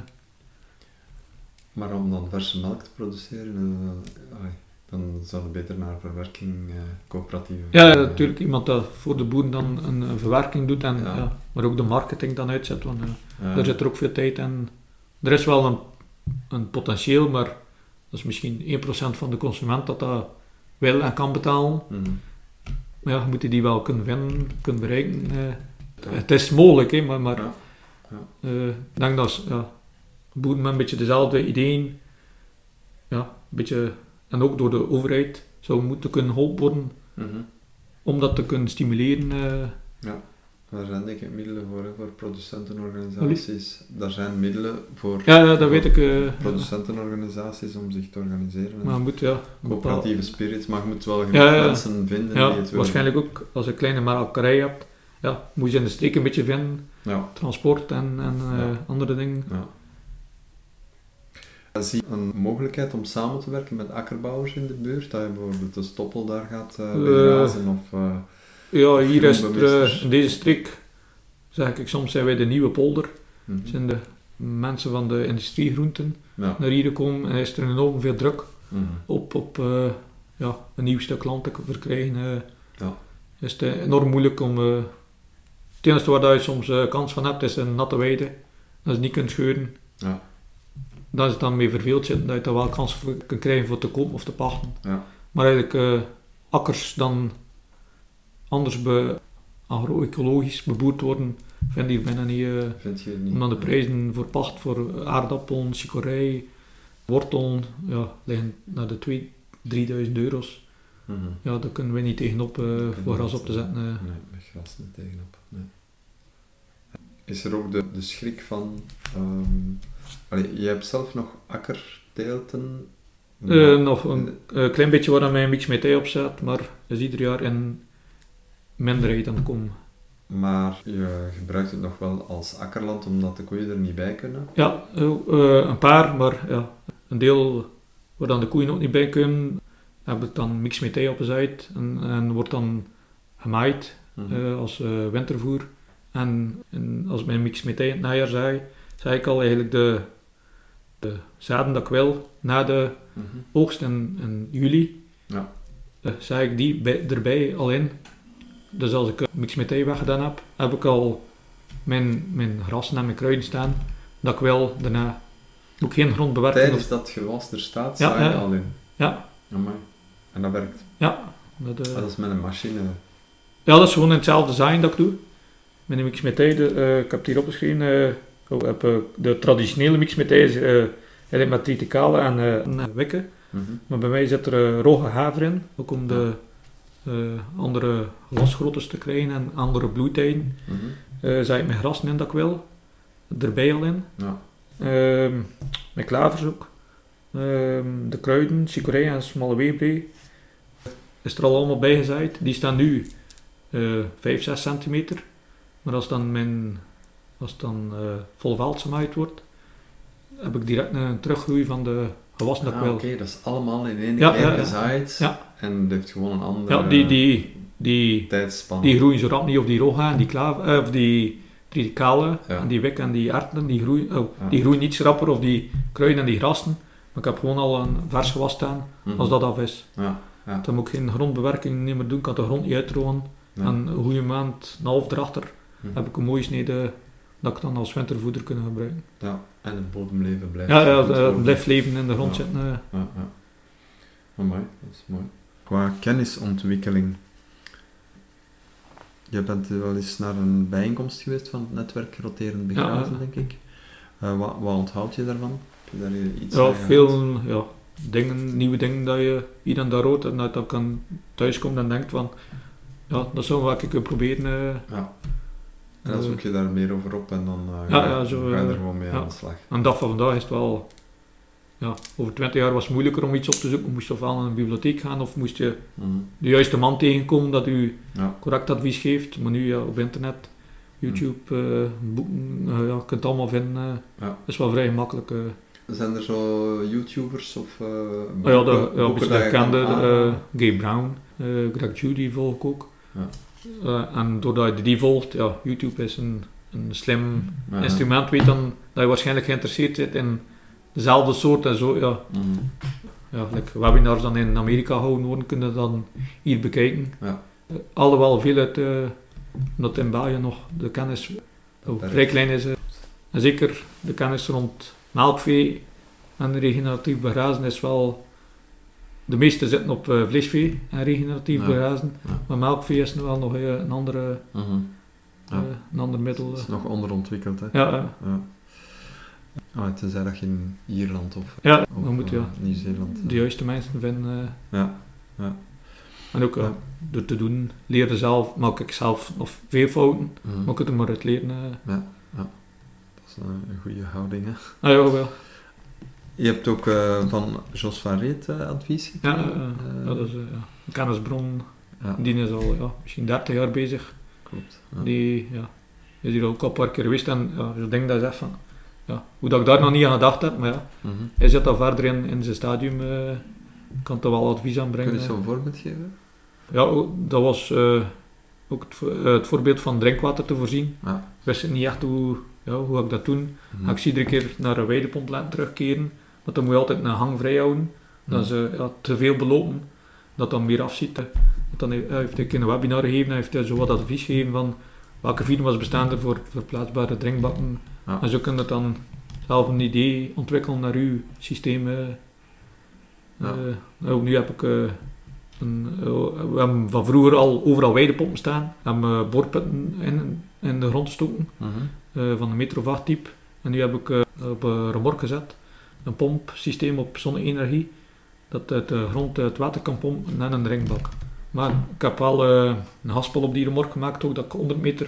Maar om dan verse melk te produceren, uh, uh, dan zou je beter naar verwerking uh, coöperatieven.
Ja, natuurlijk. Uh, iemand dat voor de boeren dan een, een verwerking doet, en, ja. Ja, maar ook de marketing dan uitzet, want uh, ja. daar zit er ook veel tijd in. Er is wel een, een potentieel, maar dat is misschien één procent van de consument dat dat wil en kan betalen. Mm. Maar ja, moet je die wel kunnen vinden, kunnen bereiken. Uh, ja. Het is mogelijk, hè, maar, maar ja. Ja. Uh, ik denk dat ja, boeren met een beetje dezelfde ideeën, ja, een beetje, en ook door de overheid, zou moeten kunnen geholpen worden mm-hmm. om dat te kunnen stimuleren. Uh.
Ja, daar zijn denk ik middelen voor, hè, voor producentenorganisaties. Allee. Daar zijn middelen voor,
ja, ja, dat
voor
weet ik, uh,
producentenorganisaties om zich te organiseren.
Maar moet, ja,
coöperatieve spirit, maar je moet wel genoeg
ja, ja,
mensen vinden
ja,
die het willen.
Waarschijnlijk ook, als je een kleine melkerij hebt, ja, moet je in de streek een beetje vinden.
Ja.
Transport en, en uh, ja. andere dingen.
Ja. Zie je een mogelijkheid om samen te werken met akkerbouwers in de buurt? Dat je bijvoorbeeld de stoppel daar gaat uh, begrazen? Uh, of, uh,
ja, hier is het, uh, in deze streek, zeg ik soms, zijn wij de nieuwe polder. Mm-hmm. Zijn de mensen van de industriegroenten ja. naar hier komen en is er enorm veel druk mm-hmm. op, op uh, ja, een nieuw stuk land te verkrijgen. Uh, ja. Is het uh, enorm moeilijk om... Uh, het enige waar je soms uh, kans van hebt is een natte weide, dat je niet kunt scheuren. Ja. Dat is het dan mee verveeld zitten, dat je daar wel kans voor kunt krijgen voor te kopen of te pachten. Ja. Maar eigenlijk uh, akkers dan anders be, agro-ecologisch beboerd worden, vind je bijna niet. Uh,
vind je niet.
Omdat de prijzen voor pacht voor aardappelen, chicorij, wortelen, ja, liggen naar de tweeduizend, drieduizend euro's. Mm-hmm. Ja, daar kunnen we niet tegenop uh, voor gras op te zetten. Uh.
Nee, met gras niet tegenop. Nee. Is er ook de, de schrik van... Um, allee, je hebt zelf nog akkerteelten?
Uh, nog een uh, klein beetje waar mijn mix met ei op zit, maar is ieder jaar in minderheid aan het komen.
Maar je gebruikt het nog wel als akkerland omdat de koeien er niet bij kunnen?
Ja, uh, uh, een paar, maar ja, een deel waar dan de koeien ook niet bij kunnen, heb ik dan mix met ei opgezaaid en, en wordt dan gemaaid mm-hmm. uh, als uh, wintervoer. En, en als ik mijn mix met ei in het najaar zaai, zaai ik al eigenlijk de, de zaden dat ik wil na de mm-hmm. oogst in, in juli. Ja. Uh, zaai ik die bij, erbij al in. Dus als ik mix met ei weggedaan heb, heb ik al mijn, mijn grassen en mijn kruiden staan, dat ik wel daarna ook geen grondbewerking...
Tijdens dat gewas er staat,
ja,
sta je
ja.
al in?
Ja.
Amai. En dat werkt?
Ja. Dat, uh...
ah, dat is met een machine?
Ja, dat is gewoon hetzelfde design dat ik doe. Met een mixmetij, uh, ik heb het hier opgeschreven, uh, ik heb, uh, de traditionele mixmetij is uh, met triticale en uh, wikken. Mm-hmm. Maar bij mij zit er uh, rogge haver in, ook om de uh, andere glasgroottes te krijgen en andere bloeitijden. Mm-hmm. Uh, zet ik mijn grassen in dat ik wil, erbij al in. Ja. Uh, mijn klavers ook. Uh, de kruiden, chicorée en smalle weebree is er al allemaal bijgezaaid. Die staan nu uh, vijf, zes centimeter. Maar als dan mijn als dan uh, vol veld gemaaid wordt, heb ik direct een teruggroei van de gewassen dat ik
ah,
wil.
Oké, okay, dat is allemaal in één
ja,
keer
ja,
gezaaid
ja.
En dat heeft gewoon een andere
ja, die, die, die,
tijdspanne.
Die groeien zo rap niet, of die roga en die klaver, uh, of die triticale
ja.
en die wik en die erwten, die groeien, oh,
ja.
die groeien iets rapper, of die kruiden en die grassen. Maar ik heb gewoon al een vers gewas staan, mm-hmm. als dat af is.
Ja. Ja.
Dan moet ik geen grondbewerking niet meer doen, ik kan de grond niet uitdrogen. Ja. En een goede maand, een half erachter, mm-hmm. heb ik een mooie snede dat ik dan als wintervoeder kunnen gebruiken.
Ja, en het bodemleven blijft.
Ja, ja het blijft leven in de grond
ja.
zitten. Uh.
Ja, ja. Oh, mooi, dat is mooi. Qua kennisontwikkeling. Je bent wel eens naar een bijeenkomst geweest van het netwerk Roterend Begraven, ja, denk ik. Uh, wat, wat onthoud je daarvan? Heb je daar iets
ja, veel ja, dingen, nieuwe dingen dat je hier en daar hoort en dat je dan thuis komt en denkt van ja, dat zou wat ik kunnen proberen. Uh,
ja. En dan zoek je daar meer over op en dan uh,
ja,
ga,
ja, zo,
ga je er
uh,
gewoon mee
ja.
aan de slag.
En dat van vandaag is het wel... Ja, over twintig jaar was het moeilijker om iets op te zoeken. Moest je ofwel naar een bibliotheek gaan of moest je mm-hmm. de juiste man tegenkomen dat u ja. correct advies geeft. Maar nu ja, op internet, YouTube, uh, boeken, uh, ja, je kunt het allemaal vinden. Uh, ja. is wel vrij gemakkelijk. Uh.
Zijn er zo YouTubers of uh,
boeken, ja, de, ja, boeken dat je kende, uh, Gay Brown, uh, Greg Judy volg ik ook. Ja. Uh, en doordat je die volgt, ja, YouTube is een, een slim ja. instrument, weet dan dat je waarschijnlijk geïnteresseerd bent in dezelfde soort en zo, ja. Mm-hmm. Ja, like webinars dan in Amerika gehouden worden, kunnen we dan hier bekijken. Ja. Uh, alhoewel veel uit, uh, omdat in België nog de kennis oh, vrij klein is. Uh, en zeker de kennis rond melkvee en regeneratief begrazen is wel... De meeste zitten op uh, vleesvee en regeneratief ja. begrazen, ja. maar melkvee is nu wel nog uh, een, andere, mm-hmm. ja. uh, een ander middel. Het
is nog onderontwikkeld, hè?
Ja, ja.
ja. Oh, tenzij dat je in Ierland of,
ja,
of
moet, ja.
uh, Nieuw-Zeeland...
De juiste mensen vinden. Uh,
ja. ja.
En ook uh, ja. door te doen, leren zelf, maak ik zelf nog veel fouten, mm-hmm. maar ik kan er maar uit leren. Uh.
Ja. ja, dat is uh, een goede houding, hè?
Ah ja, wel.
Je hebt ook uh, van Jos van Reet uh, advies gekregen?
Ja, uh, uh, ja, dat is uh, ja. een kennisbron. Ja. Die is al ja, misschien dertig jaar bezig.
Klopt. Ja.
Die ja, is hier ook al een paar keer geweest en ja, ik denk dat je zegt van ja, hoe dat ik daar nog niet aan gedacht heb, maar ja, mm-hmm. hij zit al verder in, in zijn stadium, uh, kan er wel advies aan brengen.
Kun je zo'n voorbeeld geven?
Ja, dat was uh, ook het, uh, het voorbeeld van drinkwater te voorzien. Ja. Ik wist niet echt hoe, ja, hoe ik dat doen. Mm-hmm. Ik zie iedere keer naar een weidepomp laten terugkeren. Want dan moet je altijd een hang vrij houden. Dat ze ja, te veel belopen, dat dan meer afziet. Dat dan heeft, heeft hij een webinar gegeven en heeft hij zo wat advies gegeven van welke firma's bestaan er voor verplaatsbare drinkbakken. Ja. En zo kun je dan zelf een idee ontwikkelen naar uw systeem. Uh, ja. uh, ook nu heb ik uh, een, uh, we hebben van vroeger al overal weidepompen staan. We hebben uh, boorputten in, in de grond gestoken, mm-hmm. uh, van een meter of acht diep. En nu heb ik uh, op een remork gezet. Een pompsysteem op zonne-energie, dat uit de grond het water kan pompen en een drinkbak. Maar ik heb wel uh, een haspel op die remork gemaakt, ook dat ik honderd meter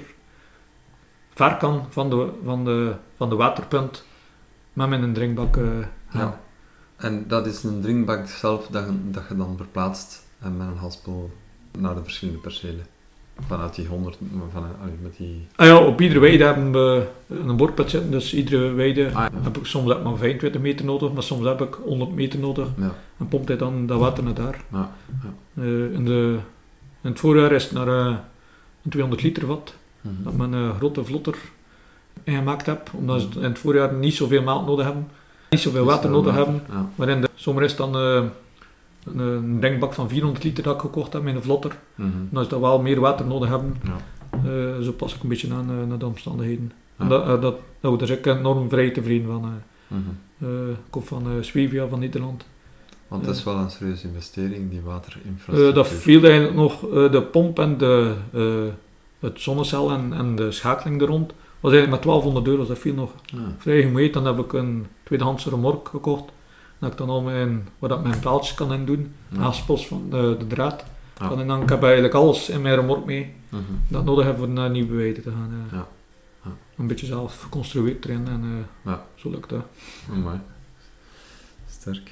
ver kan van de, van de, van de waterpunt met mijn drinkbak uh, gaan.
Ja. En dat is een drinkbak zelf dat je, dat je dan verplaatst en met een haspel naar de verschillende percelen. Vanuit die honderd, van, met die...
Ah ja, op iedere weide hebben we een boorput zitten, dus iedere weide ah, ja. heb ik soms heb ik maar vijfentwintig meter nodig, maar soms heb ik honderd meter nodig. Ja. En pompt hij dan dat water naar daar. Ja. Ja. Uh, in, de, in het voorjaar is het naar uh, een tweehonderd liter vat, mm-hmm. dat ik mijn uh, grote vlotter ingemaakt heb, omdat ze in het voorjaar niet zoveel melk nodig hebben, niet zoveel water nodig water. hebben, ja. maar in de zomer is het dan... Uh, een drinkbak van vierhonderd liter dat ik gekocht heb met een vlotter. Mm-hmm. Dan is dat wel meer water nodig hebben. Ja. Uh, zo pas ik een beetje aan uh, naar de omstandigheden.
Ja.
En dat, uh, dat, nou, daar is ik enorm vrij tevreden van. Uh.
Mm-hmm.
Uh, ik kom van uh, Zwevia, van Nederland.
Want het is wel een serieuze investering, die waterinfrastructuur.
Uh, dat viel eigenlijk nog, uh, de pomp en de, uh, het zonnecel en, en de schakeling er rond. Was eigenlijk met twaalfhonderd euro, dat viel nog
ja.
vrij gemoeid. Dan heb ik een tweedehandse remorque gekocht. Dan heb ik dan al mijn, waar ik mijn paaltjes kan in doen. Ja. Haspels van de, de draad. Ja. En dan ik heb eigenlijk alles in mijn remorque mee. Mm-hmm. Dat nodig heb voor naar nieuwe weide te gaan. Uh,
ja. Ja.
Een beetje zelf geconstrueerd erin en uh,
ja.
zo lukt dat.
Oh, mooi. Sterk.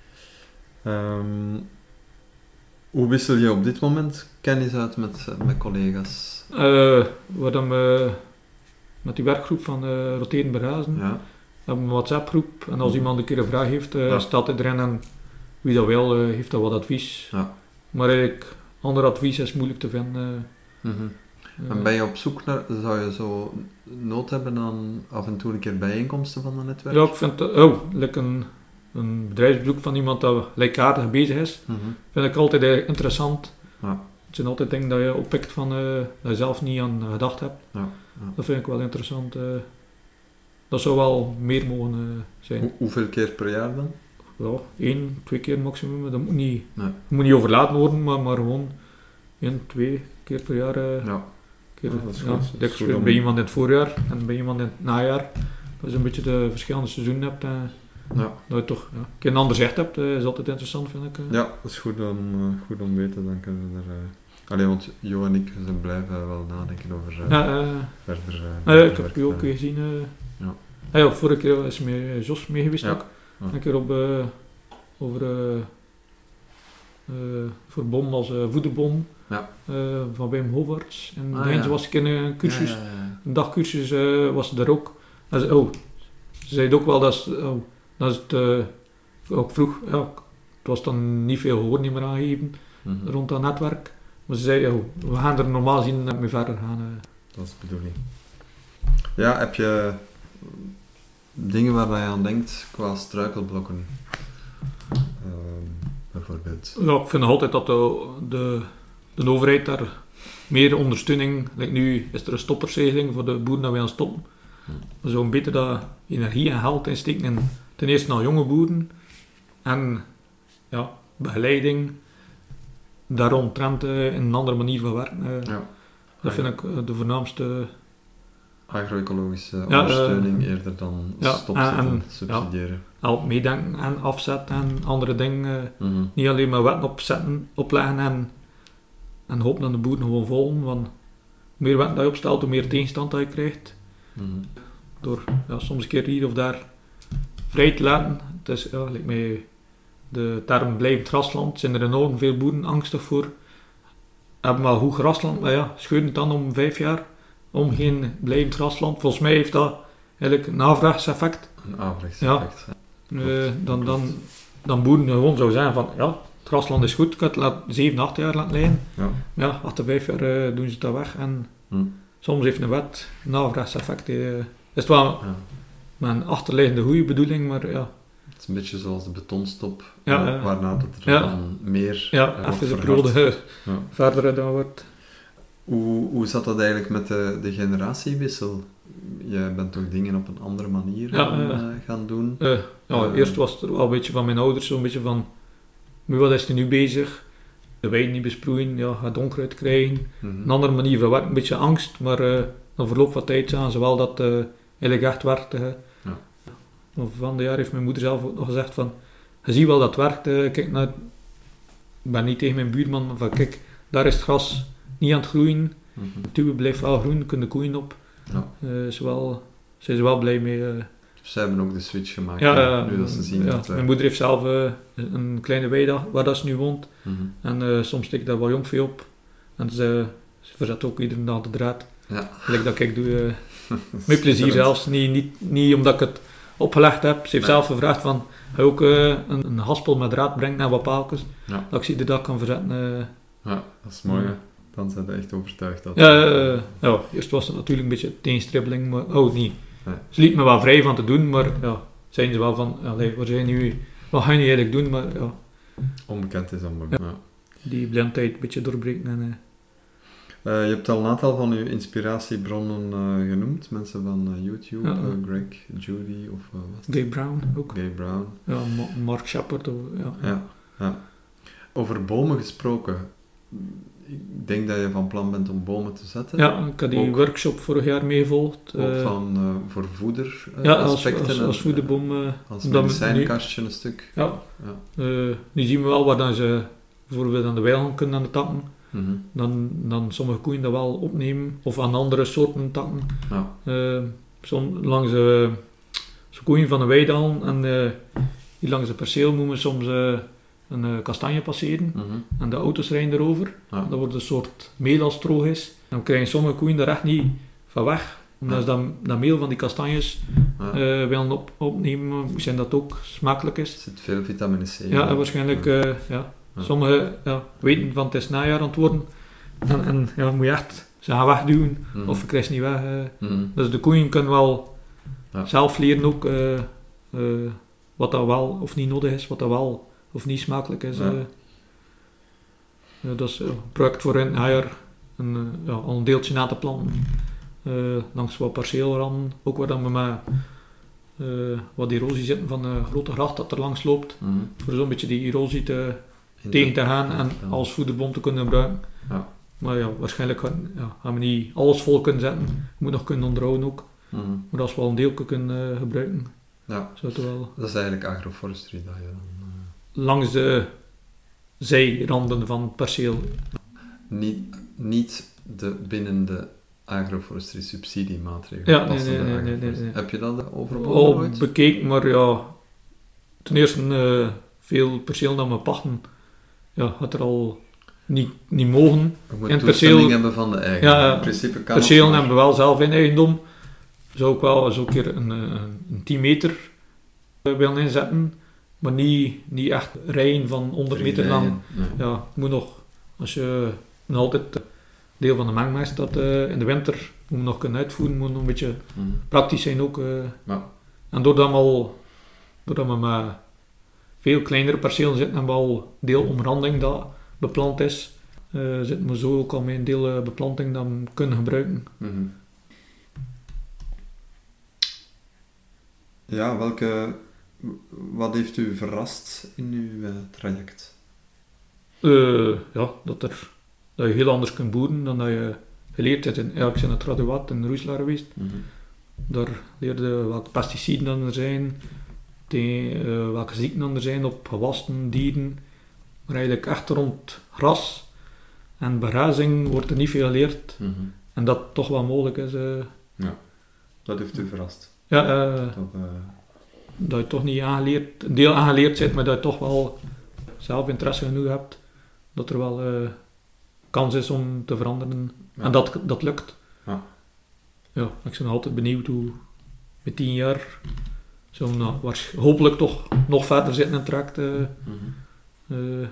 Um, hoe wissel je op dit moment kennis uit met, met collega's?
Uh, we hebben uh, met die werkgroep van uh, Roteren Berazen.
Ja.
We hebben een WhatsApp-groep en als iemand een keer een vraag heeft, uh,
ja.
staat hij erin en wie dat wil, uh, heeft dat wat advies.
Ja.
Maar eigenlijk, ander advies is moeilijk te vinden. Uh,
mm-hmm. uh, en ben je op zoek naar, zou je zo nood hebben aan af en toe een keer bijeenkomsten van een netwerk?
Ja, ik vind, uh, oh, like een, een bedrijfsbezoek van iemand dat gelijkaardig bezig is,
mm-hmm.
vind ik altijd uh, interessant.
Ja.
Het zijn altijd dingen dat je oppikt van, uh, dat je zelf niet aan gedacht hebt.
Ja. Ja.
Dat vind ik wel interessant. Uh, dat zou wel meer mogen uh, zijn.
Hoe, hoeveel keer per jaar dan?
Ja, één, twee keer maximum. Dat moet niet,
nee.
moet niet overlaten worden, maar, maar gewoon één, twee keer per jaar. Uh,
ja.
Keer,
ja, dat is
ja,
goed. Dat is goed om...
bij iemand in het voorjaar en bij iemand in het najaar. Dat je een beetje de verschillende seizoenen hebt. Uh,
ja.
Dat je toch ja, een keer een ander zicht hebt, uh, is altijd interessant, vind ik. Uh.
Ja, dat is goed om, uh, goed om weten. Dan kunnen we er... Uh... Allee, want Jo en ik zijn blijven wel nadenken over uh,
ja, uh,
verder...
Uh, uh, ik heb je ook uh, gezien. Uh,
ja.
Ah, ja, vorige keer is met Jos mee geweest
ja.
ook.
Ja.
Een keer op, uh, over uh, uh, voor Bom als uh, voederbom
ja.
uh, van Wim Hovarts. En
ah,
Deintje
ja.
was ik in een cursus,
ja, ja, ja.
een dagcursus uh, was er ook. Ze, oh, ze zei ook wel dat, is, oh, dat is het uh, ook vroeg, ja, het was dan niet veel gehoord niet meer aangegeven mm-hmm. rond dat netwerk. Maar ze zei, oh, we gaan er normaal zien mee verder gaan. Uh.
Dat is de bedoeling. Ja, heb je dingen waar je aan denkt qua struikelblokken? Uh, bijvoorbeeld.
Ja, ik vind nog altijd dat de, de, de overheid daar meer ondersteuning... Like nu is er een stoppersregeling voor de boeren dat wij aan stoppen. Hmm. We zouden beter dat energie en geld insteken in ten eerste naar jonge boeren en ja, begeleiding daaromtrent uh, in een andere manier van werken. Uh,
ja.
Dat vind ik uh, de voornaamste...
Agro-ecologische
ja,
ondersteuning
uh,
eerder dan
ja,
stopzetten en,
en
subsidiëren.
Ja, help meedenken en afzetten en andere dingen.
Mm-hmm.
Niet alleen maar wetten opzetten, opleggen en, en hopen dat de boeren gewoon volgen. Want hoe meer wetten dat je opstelt, hoe meer tegenstand dat je krijgt.
Mm-hmm.
Door ja, soms een keer hier of daar vrij te laten. Het is, ja, like met de term blijvend grasland, zijn er enorm veel boeren angstig voor. Hebben wel goed grasland, maar ja, scheuren het dan om vijf jaar om geen blijvend grasland. Volgens mij heeft dat eigenlijk een averechtseffect.
Een averechtseffect.
Ja. Uh, dan, dan, dan boeren gewoon zou zeggen van, ja, het grasland is goed, ik kan het laat, zeven, acht jaar laten liggen.
Ja.
Ja, achter vijf jaar uh, doen ze dat weg. En
hmm.
soms heeft een wet een averechtseffect. Uh, is het wel
ja.
met een achterliggende goede bedoeling, maar ja.
Het is een beetje zoals de betonstop,
ja,
uh, waarna dat er
ja.
dan meer
ja,
uh,
even de
verhard.
periode
ja.
verder dan wordt.
Hoe, hoe zat dat eigenlijk met de, de generatiewissel? Je bent toch dingen op een andere manier
ja,
gaan,
uh,
uh, gaan doen?
Uh, ja,
uh,
eerst was het wel een beetje van mijn ouders, zo'n beetje van, wat is er nu bezig? De wijn niet besproeien, ja, gaat onkruid krijgen.
Mm-hmm.
Een andere manier van werken, een beetje angst, maar uh, na verloop van tijd zagen ze wel dat uh, eigenlijk echt werkte. Uh.
Ja.
Van de jaar heeft mijn moeder zelf ook nog gezegd van, je ziet wel dat het werkt, uh, kijk naar, ik ben niet tegen mijn buurman, maar van kijk, daar is het gras niet aan het groeien.
Mm-hmm.
Het tube blijft wel groen, kunnen de koeien op.
Ja.
Uh, is wel, zijn ze wel blij mee. Uh.
Dus zij hebben ook de switch gemaakt,
ja,
nu dat ze zien
ja,
dat... Uh...
Mijn moeder heeft zelf uh, een kleine weide waar dat ze nu woont.
Mm-hmm.
En uh, soms steekt daar wel jongvee op. En ze, ze verzet ook iedere dag de draad.
Ja.
Gelijk dat ik doe, uh, met plezier zelfs. Niet, niet, niet omdat ik het opgelegd heb. Ze heeft ja. zelf gevraagd van, ga je ook uh, een, een haspel met draad brengen naar wat paaltjes.
Ja.
Dat ik ze iedere dag kan verzetten. Uh.
Ja, dat is mooi. Ja. Dan zijn ze echt overtuigd. Dat
ja, uh, ja, eerst was het natuurlijk een beetje tegenstribbeling, maar oh niet. Nee. Ze liet me wel vrij van te doen, maar ja, zijn ze wel van, allee, wat, zijn nu, wat ga je nu eigenlijk doen? Maar, ja.
Onbekend is onbekend. Ja.
Ja. Die blindheid een beetje doorbreken. En, uh.
Uh, je hebt al een aantal van je inspiratiebronnen uh, genoemd. Mensen van uh, YouTube, ja. uh, Greg, Judy of uh, wat?
Gay Brown ook.
Gay Brown.
Ja, Ma- Mark Shepard. Of, ja.
Ja, ja. Over bomen gesproken. Ik denk dat je van plan bent om bomen te zetten.
Ja, ik had die ook, workshop vorig jaar meegevolgd.
Ook uh, van uh, voor voeder uh,
ja,
aspecten.
als, als, als voederboom. Uh,
als medicijnkastje een stuk.
Ja. ja. Uh, nu zien we wel waar dan ze bijvoorbeeld aan de weilanden kunnen aan de takken.
Mm-hmm.
Dan, dan sommige koeien dat wel opnemen. Of aan andere soorten takken.
Ja.
Uh, som, langs de uh, koeien van de weide halen. En uh, hier langs de perceel moeten we soms... Uh, een uh, kastanje passeren
mm-hmm.
en de auto's rijden erover.
Ja.
Dat wordt een soort meel als het droog is. Dan krijgen sommige koeien er echt niet van weg. Omdat ja. ze dat, dat meel van die kastanjes ja. uh, willen op, opnemen, misschien dat ook smakelijk is.
Er zit veel vitamine C.
Ja, en waarschijnlijk, uh, ja. Ja. Sommigen ja, weten van het is najaar aan het worden. En, en ja, moet je echt ze gaan wegduwen mm-hmm. of je krijgt ze niet weg. Uh.
Mm-hmm.
Dus de koeien kunnen wel ja. zelf leren ook uh, uh, wat dat wel of niet nodig is, wat dat wel of niet smakelijk is. Ja. Uh, uh, dat is een uh, project voor een najaar, een, uh, ja, al een deeltje na te planten. Uh, langs wat perceelranden, ook waar dan we met uh, wat erosie zitten van de grote gracht dat er langs loopt.
Mm-hmm.
Voor zo'n beetje die erosie te, tegen te gaan en ja. als voederbom te kunnen gebruiken.
Ja.
Maar ja, waarschijnlijk gaan, ja, gaan we niet alles vol kunnen zetten. Je moet nog kunnen onderhouden ook.
Mm-hmm.
Maar als we wel een deel kunnen uh, gebruiken,
ja.
zou het wel...
Dat is eigenlijk agroforestry dat je dan... Uh...
Langs de zijranden van het perceel.
Niet, niet de binnen de agroforestry subsidiemaatregelen.
Ja, nee, nee, nee, nee, nee, nee.
Heb je dat overwogen
Al
ooit?
bekeken, maar ja... Ten eerste, uh, veel perceel dat we pachten, ja, had er al niet, niet mogen.
Je moet
en
toestemming
perceel,
hebben van de eigen.
Ja,
in principe kan
perceel
maar...
hebben we wel zelf in eigendom. Zou ik wel eens een keer een, een, een tien meter uh, willen inzetten. Maar niet, niet echt rijden van honderd meter lang.
Nee.
Ja, moet nog, als je nog altijd deel van de mengmest dat uh, in de winter moet je nog kunnen uitvoeren, moet nog een beetje
mm.
praktisch zijn ook. Uh.
Ja.
En doordat we, al, doordat we met veel kleinere percelen zitten, hebben we al deel omranding dat beplant is. Uh, zitten we zo ook al met een deel uh, beplanting dat we kunnen gebruiken.
Mm-hmm. Ja, welke... Wat heeft u verrast in uw uh, traject?
Uh, ja, dat, er, dat je heel anders kunt boeren dan dat je geleerd hebt. In, ja, ik ben in het Raduat in Roeselaar geweest.
Mm-hmm.
Daar leerde je welke pesticiden er zijn, die, uh, welke ziekten er zijn op gewassen, dieren. Maar eigenlijk echt rond gras en begrazing wordt er niet veel geleerd.
Mm-hmm.
En dat toch wel mogelijk is. Uh,
ja, dat heeft u verrast.
Ja, uh,
dat, uh...
dat je toch niet aangeleerd, een deel aangeleerd bent, maar dat je toch wel zelf interesse genoeg hebt, dat er wel uh, kans is om te veranderen. Ja. En dat, dat lukt.
Ja.
Ja, ik ben altijd benieuwd hoe met tien jaar zo nou, hopelijk toch nog verder zitten in het traject. Uh,
mm-hmm.
uh,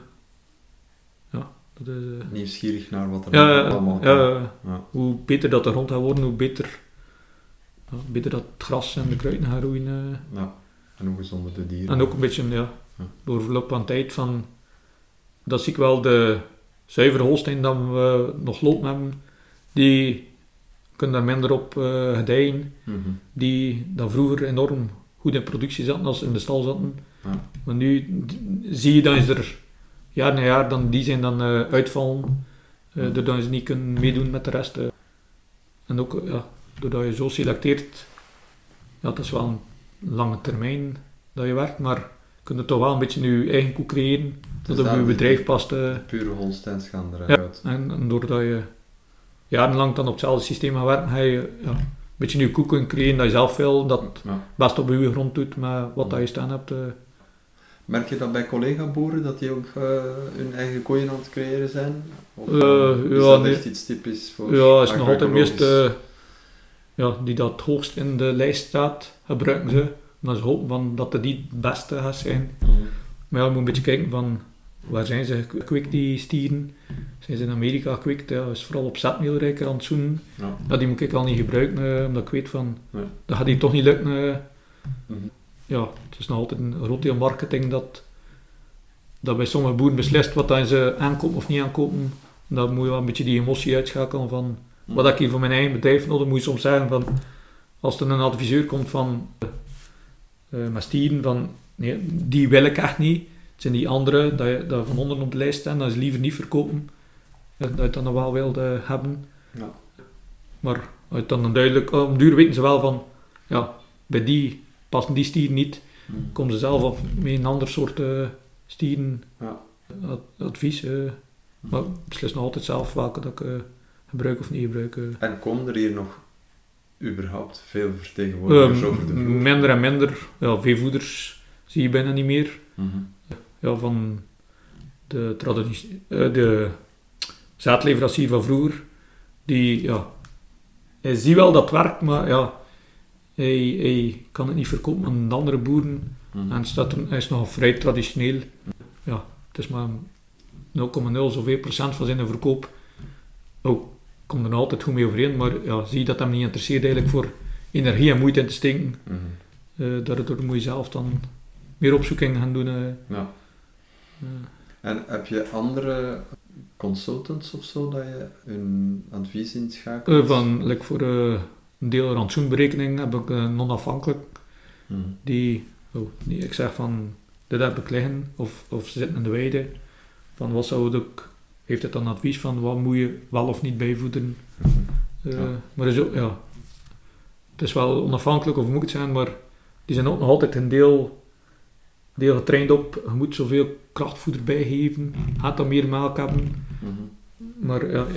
ja, dat is... Uh,
Nieuwsgierig naar wat er
ja,
allemaal
ja,
kan. Ja.
Hoe beter dat de grond gaat worden, hoe beter, ja, beter dat het gras en de kruiden gaan groeien. Uh.
Ja, en hoe gezonder de dieren.
En ook een beetje, ja,
ja.
door verloop van tijd van... Dat zie ik wel de zuivere Holstein dat we nog lopen hebben, die kunnen daar minder op uh, gedijen.
Mm-hmm. Die
dan vroeger enorm goed in productie zaten als ze in de stal zaten.
Ja.
Maar nu d- zie je dat ze er jaar na jaar dan die zijn dan uh, uitvallen, uh, mm. doordat ze niet kunnen meedoen met de rest. Uh. En ook uh, ja, doordat je zo selecteert, ja, dat is wel een lange termijn dat je werkt, maar je kunt toch wel een beetje je eigen koek creëren, dat het op je bedrijf past. Uh.
Pure Holsteins gaan eruit.
Ja, en, en doordat je jarenlang dan op hetzelfde systeem gaat werken, ga je ja, een beetje je koek kunt creëren dat je zelf wil, dat
ja.
best op je grond doet met wat ja. dat je staan hebt. Uh.
Merk je dat bij collega-boeren, dat die ook uh, hun eigen koeien aan het creëren zijn? Of uh,
uh,
is
ja,
dat
nee.
echt iets typisch voor
Ja, is nog altijd meest uh, ja, die dat het hoogst in de lijst staat, gebruiken ze. Omdat ze hopen van dat het die het beste gaat zijn.
Mm-hmm.
Maar ja, je moet een beetje kijken van waar zijn ze gekweekt, die stieren. Zijn ze in Amerika gekweekt, ja, is vooral op zetmeelrijke rantsoenen.
Ja.
Ja, die moet ik al niet gebruiken, uh, omdat ik weet van,
ja.
dat gaat die toch niet lukken. Uh.
Mm-hmm.
Ja, het is nog altijd een groot deel marketing dat, dat bij sommige boeren beslist wat dan ze aankopen of niet aankopen. Dan moet je wel een beetje die emotie uitschakelen van wat ik hier voor mijn eigen bedrijf nodig moet. Soms zeggen van, als er een adviseur komt van uh, met stieren, van nee, die wil ik echt niet. Het zijn die anderen, dat je dat van onder op de lijst staan, dat is liever niet verkopen. Dat je dat nog wel wilde hebben.
Ja.
Maar uit dan een duidelijk, om duur weten ze wel van, ja, bij die passen die stieren niet.
Mm.
Komen ze zelf af met een ander soort uh, stieren
ja.
ad, advies. Uh, mm. Maar ik beslis nog altijd zelf welke dat ik uh, gebruik of niet gebruik. Uh.
En komen er hier nog überhaupt veel vertegenwoordigers um, over de vloer?
Minder en minder. Ja, veevoeders zie je bijna niet meer.
Mm-hmm.
Ja, van de, traditie, uh, de zaadleverancier van vroeger, die, ja, hij ziet wel dat het werkt, maar ja, hij, hij kan het niet verkopen aan de andere boeren. Mm-hmm. En staat er, hij is nog vrij traditioneel. Ja, het is maar nul komma nul zoveel procent van zijn verkoop. Oh, komt er nog altijd goed mee overeen, maar ja, zie je dat hem niet interesseert eigenlijk voor energie en moeite in te steken.
Mm-hmm.
Uh, daardoor moet je zelf dan meer opzoekingen gaan doen. Uh.
Ja.
Uh.
En heb je andere consultants of zo dat je hun advies inschakelt?
Uh, van, like voor uh, een deel rantsoenberekening heb ik uh, non-afhankelijk.
Mm. Die,
oh, nee, ik zeg van, dit heb ik liggen, of, of ze zitten in de weide. Van wat zou ik, heeft het dan advies van wat moet je wel of niet bijvoeden?
Mm-hmm.
Uh,
ja.
Maar is ook, ja, het is wel onafhankelijk of moet het zijn, maar die zijn ook nog altijd een deel, deel getraind op. Je moet zoveel krachtvoeder bijgeven, gaat dan meer melk hebben.
Mm-hmm.
Maar ja,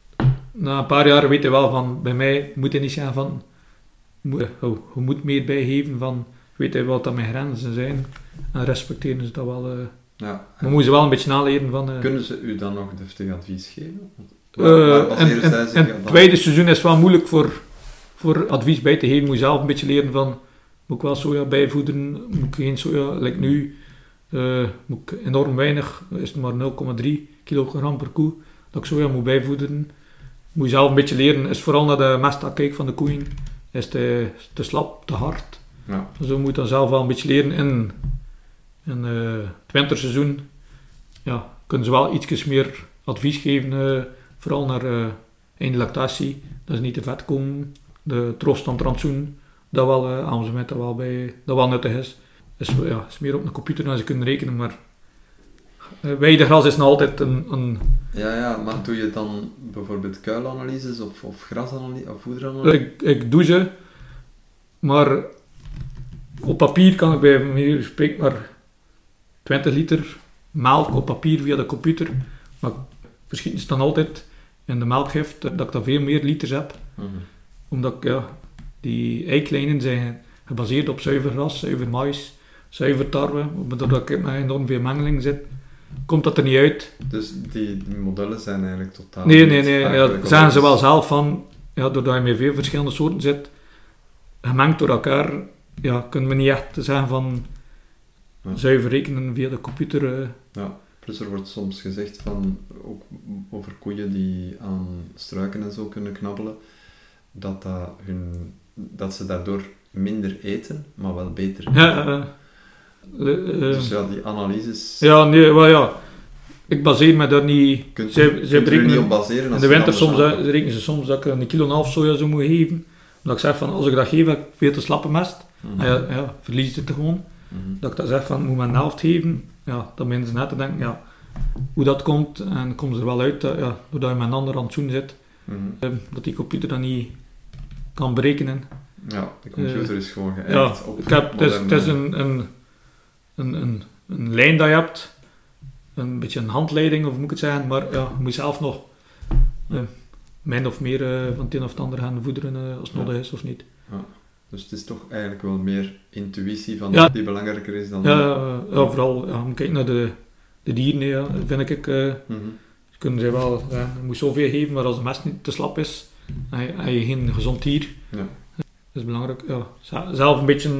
na een paar jaar weet je wel van, bij mij moet je niet zeggen van, moet, oh, je moet meer bijgeven van, weet je wat dat mijn grenzen zijn en respecteren ze dat wel. Uh,
ja,
maar moeten ze wel een beetje naleren van... Uh,
kunnen ze u dan nog deftig advies geven?
Uh, in het tweede seizoen is het wel moeilijk voor, voor advies bij te geven. Moet je zelf een beetje leren van, moet ik wel soja bijvoederen, moet ik geen soja, like nu, uh, moet ik enorm weinig, is het maar nul komma drie kilogram per koe, dat ik soja moet bijvoederen. Moet je zelf een beetje leren, is vooral naar de mestafkijk van de koeien, is te, te slap, te hard.
Ja.
Dus je moet dan zelf wel een beetje leren. In, in uh, het winterseizoen ja, kunnen ze wel iets meer advies geven, uh, vooral naar uh, einde lactatie, dat ze niet te vet komen. De troost van het rantsoen, dat wel, uh, aan ze met dat wel bij, dat wel nuttig is. Dus ja, is meer op een computer dan ze kunnen rekenen, maar uh, weidegras is nog altijd een, een...
Ja, ja, maar doe je dan bijvoorbeeld kuilanalyses of, of grasanalyses of voederanalyses?
Ik, ik doe ze, maar op papier kan ik bij mij spreken maar twintig liter melk op papier via de computer, maar verschieten ze dan altijd in de melkgift, dat ik dan veel meer liters heb.
Mm-hmm. Omdat
ja, die eiklijnen zijn gebaseerd op zuiver gras, zuiver mais, zuiver tarwe, doordat ik met enorm veel mengeling zit, komt dat er niet uit.
Dus die, die modellen zijn eigenlijk totaal
Nee, nee, nee, ja, zeggen ze wel zelf van, ja, doordat je met veel verschillende soorten zit, gemengd door elkaar, ja, kunnen we niet echt zeggen van ja. zuiver rekenen via de computer. Uh.
Ja. Dus er wordt soms gezegd van, ook over koeien die aan struiken en zo kunnen knabbelen, dat, dat, hun, dat ze daardoor minder eten, maar wel beter eten.
Ja, uh, uh,
dus ja, die analyses...
Ja, nee, maar ja, ik baseer me daar niet...
Kunt,
zij,
kunt
zij
er niet op baseren?
In de winter soms uh, rekenen ze soms dat ik een kilo en een half soja zou moeten geven. Dat ik zeg van, als ik dat geef, heb ik veel te slappe mest. Mm-hmm. Ja, ja, verlies het gewoon. Mm-hmm. Dat ik dat zeg van, moet men een helft geven. Ja, dan beginnen ze net te denken, ja, hoe dat komt. En komt ze er wel uit, dat, ja, doordat je met een ander rantsoen zit,
mm-hmm.
uh, dat die computer dat niet kan berekenen.
Ja, de computer uh, is gewoon geëikt
ja,
op...
Ik heb, het is, het is een, een, een, een, een lijn dat je hebt, een beetje een handleiding, of moet ik het zeggen, maar ja, je moet zelf nog uh, min of meer uh, van het een of het ander gaan voederen uh, als het ja. nodig is of niet.
Ja. Dus het is toch eigenlijk wel meer intuïtie van
ja.
die belangrijker is dan...
Ja, uh, ja vooral ja, kijken naar de, de dieren, ja, vind ik. Uh,
mm-hmm.
Kunnen ze wel, ja, je moet zoveel geven, maar als de mest niet te slap is, heb je geen gezond dier.
Ja.
Dat is belangrijk, ja. Zelf een beetje...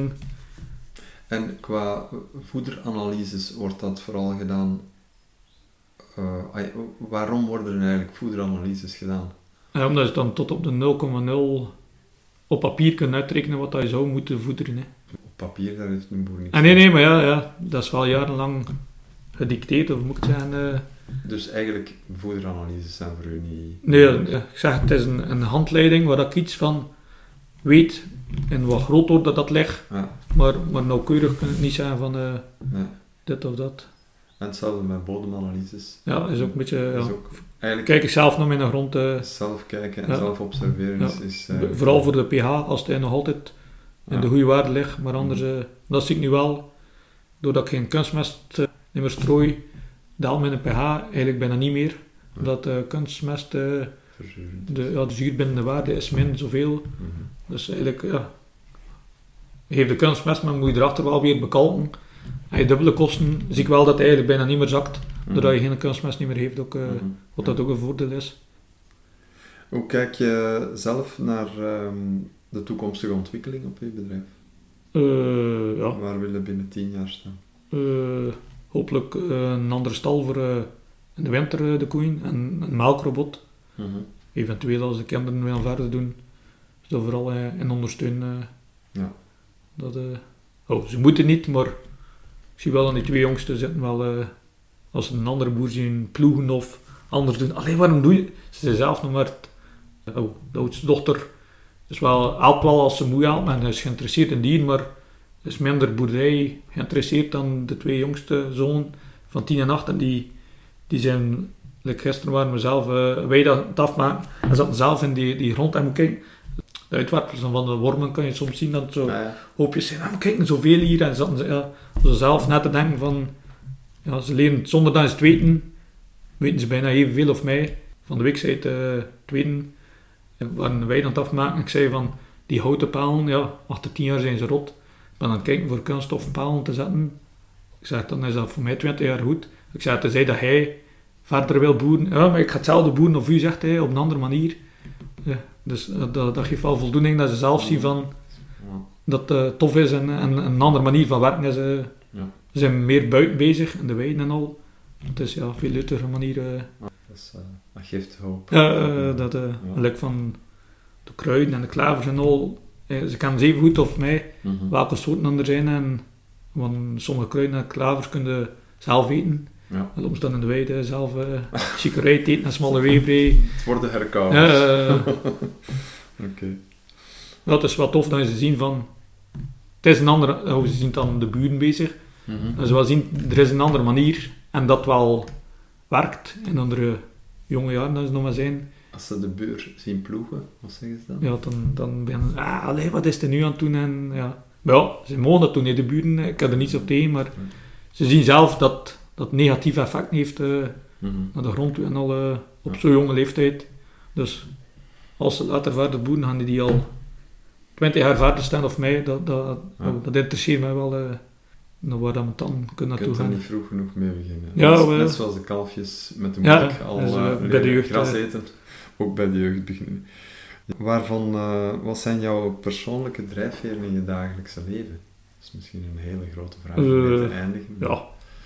En qua voederanalyses wordt dat vooral gedaan... Uh, waarom worden er eigenlijk voederanalyses gedaan?
Ja, omdat je dan tot op de nul komma nul op papier kunt uitrekenen wat je zou moeten voederen. Hè.
Op papier, daar heeft een boer niks
ah, Nee, nee, maar ja, ja, dat is wel jarenlang gedicteerd, of moet ik zeggen... Uh,
Dus eigenlijk, voederanalyses zijn voor u niet...
Nee, ik zeg, het is een, een handleiding waar ik iets van weet en wat groter dat dat ligt,
ja.
maar, maar nauwkeurig kan ik niet zeggen van uh,
nee.
dit of dat.
En hetzelfde met bodemanalyses.
Ja, is ook een beetje... Ja.
Ook eigenlijk
kijk ik zelf naar mijn grond. Uh,
zelf kijken en
ja.
zelf observeren
ja.
is... is uh,
Vooral voor de pH, als hij nog altijd in ja. de goede waarde ligt, maar anders, uh, dat zie ik nu wel, doordat ik geen kunstmest uh, niet meer strooi, daalt mijn pH eigenlijk bijna niet meer. Ja. Omdat uh, kunstmest, uh, de, ja, de zuurbindende waarde is min zoveel.
Mm-hmm.
Dus eigenlijk, ja, je geeft de kunstmest, maar moet je erachter wel weer bekalken. En je dubbele kosten, zie ik wel dat hij eigenlijk bijna niet meer zakt, mm-hmm. doordat je geen kunstmest niet meer heeft, ook, uh, mm-hmm. wat dat ook een voordeel is.
Hoe kijk je zelf naar um, de toekomstige ontwikkeling op je bedrijf?
Uh, ja.
Waar wil je binnen tien jaar staan?
Uh, hopelijk uh, een andere stal voor uh, in de winter uh, de koeien en een melkrobot.
Mm-hmm.
Eventueel als de kinderen willen verder doen, zo vooral uh, in ondersteunen. Uh,
ja.
dat, uh, oh, ze moeten niet, maar ik zie wel aan die twee jongsten zitten wel, uh, als ze een andere boer zien ploegen of anders doen. Alleen waarom doe je? Ze zijn zelf nog maar, oh, de oudste dochter is wel, helpt wel als ze moe helpt en is geïnteresseerd in dieren, maar is minder boerderij geïnteresseerd dan de twee jongste zonen van tien en acht. En die, die zijn, like gisteren waren we zelf, uh, wij dat het afmaken en zaten zelf in die, die grond en moet kijken. De uitwerpels van de wormen kan je soms zien dat het zo
ja, ja.
hoopjes zijn. Ah, maar kijk, zoveel hier. En zaten ze, ja, ze zelf net te denken van, ja, ze leren zonder dat ze het weten, weten ze bijna evenveel of mij. Van de week zei het uh, tweede, waren wij aan het afmaken. Ik zei van, die houten palen, ja, achter tien jaar zijn ze rot. Ik ben aan het kijken voor kunststofpalen te zetten. Ik zeg, dan is dat voor mij twintig jaar goed. Ik zei, tenzij dat hij verder wil boeren. Ja, maar ik ga hetzelfde boeren of u, zegt hij, op een andere manier. Ja, dus dat, dat geeft wel voldoening dat ze zelf zien van, dat het uh, tof is en, en een andere manier van werken is. Uh,
ja.
Ze zijn meer buiten bezig, in de weiden en al. Het is ja, een veel leutere manier. Uh,
ja, dat, is, uh, dat geeft hoop.
Ja, uh, dat uh, ja. Like van de kruiden en de klavers en al. Uh, ze kennen zeven goed of mij mm-hmm. welke soorten er zijn. En, want sommige kruiden en klavers kunnen zelf eten.
Ja.
En soms dan in de weide zelf uh, chicorij eten en smalle weebrei.
Het worden herkauwd.
Ja, uh,
Oké. Okay.
Ja, het is wel tof dat ze zien van... Het is een andere... Hoe ze zien dan de buren bezig.
Mm-hmm.
En ze wel zien, er is een andere manier. En dat wel werkt. In andere jonge jaren dat ze nog maar zijn.
Als ze de buur zien ploegen, wat zeggen ze dan?
Ja, dan, dan ben je... Ah, allee, wat is er nu aan het doen? En, ja. Maar ja, ze mogen dat doen, niet de buren. Ik heb er niets op tegen, maar... Mm. Ze zien zelf dat dat negatief effect heeft uh, mm-hmm. naar de grond toe en al uh, op ja. zo'n jonge leeftijd. Dus als ze later verder boeren, gaan die, die al twintig jaar verder staan of mij, dat, dat, ja. dat, dat interesseert mij wel uh, naar waar dat we dan kunnen naartoe gaan.
Je kunt er niet vroeg genoeg mee beginnen.
Ja,
net,
wel,
net zoals de kalfjes met de melk ja, al uh,
bij de jeugd,
gras
uh,
eten, ook bij de jeugd beginnen. Waarvan, uh, wat zijn jouw persoonlijke drijfveren in je dagelijkse leven? Dat is misschien een hele grote vraag om uh, mee te eindigen.
Ja.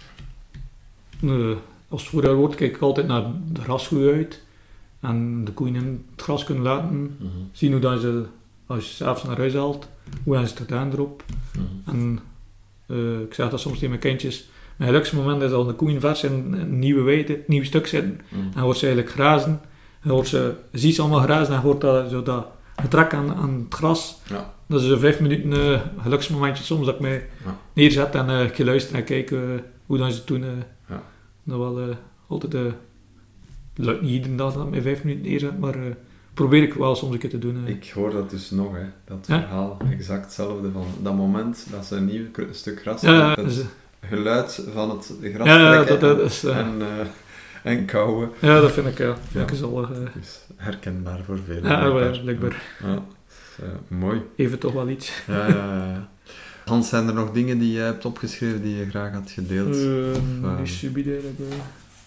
Uh, als het voorjaar wordt, kijk ik altijd naar de grasgroei uit. En de koeien in het gras kunnen laten. Mm-hmm. Zien hoe dat ze, als je zelfs naar huis haalt, hoe hebben ze het gedaan erop. Mm-hmm. En uh, ik zeg dat soms tegen mijn kindjes. Mijn gelukkigste moment is als de koeien vers in een nieuwe weide, een nieuw stuk zitten. Mm-hmm. En hoort ze eigenlijk grazen. En hoort ze, ziet ze allemaal grazen en hoort dat, zo dat getrek aan, aan het gras. Ja. Dat is een vijf minuten uh, gelukkigste momentje soms dat ik mij ja. neerzet en uh, ik luister en kijk uh, hoe dan ze toen... Uh, ja. Dat wel uh, altijd... Uh, het lukt niet iedere dag dat ik mij vijf minuten neerzet, maar uh, probeer ik wel soms een keer te doen. Uh.
Ik hoor dat dus nog, hè. Dat
ja?
verhaal, exact hetzelfde van dat moment dat ze een nieuw stuk gras
ja,
hebben, het
dus,
geluid van het gras
ja,
trekken
dat, dat is, uh,
en, uh, en kauwen.
Ja, dat vind ik, ja. Vind ja. ik is al... Uh,
dus herkenbaar voor velen.
Ja, blijkbaar. blijkbaar.
Ja, ja. Dus, uh, mooi.
Even toch wel iets.
Ja, ja, ja. Hans, zijn er nog dingen die je hebt opgeschreven die je graag had gedeeld?
Uh, of, uh, die subiede hebben...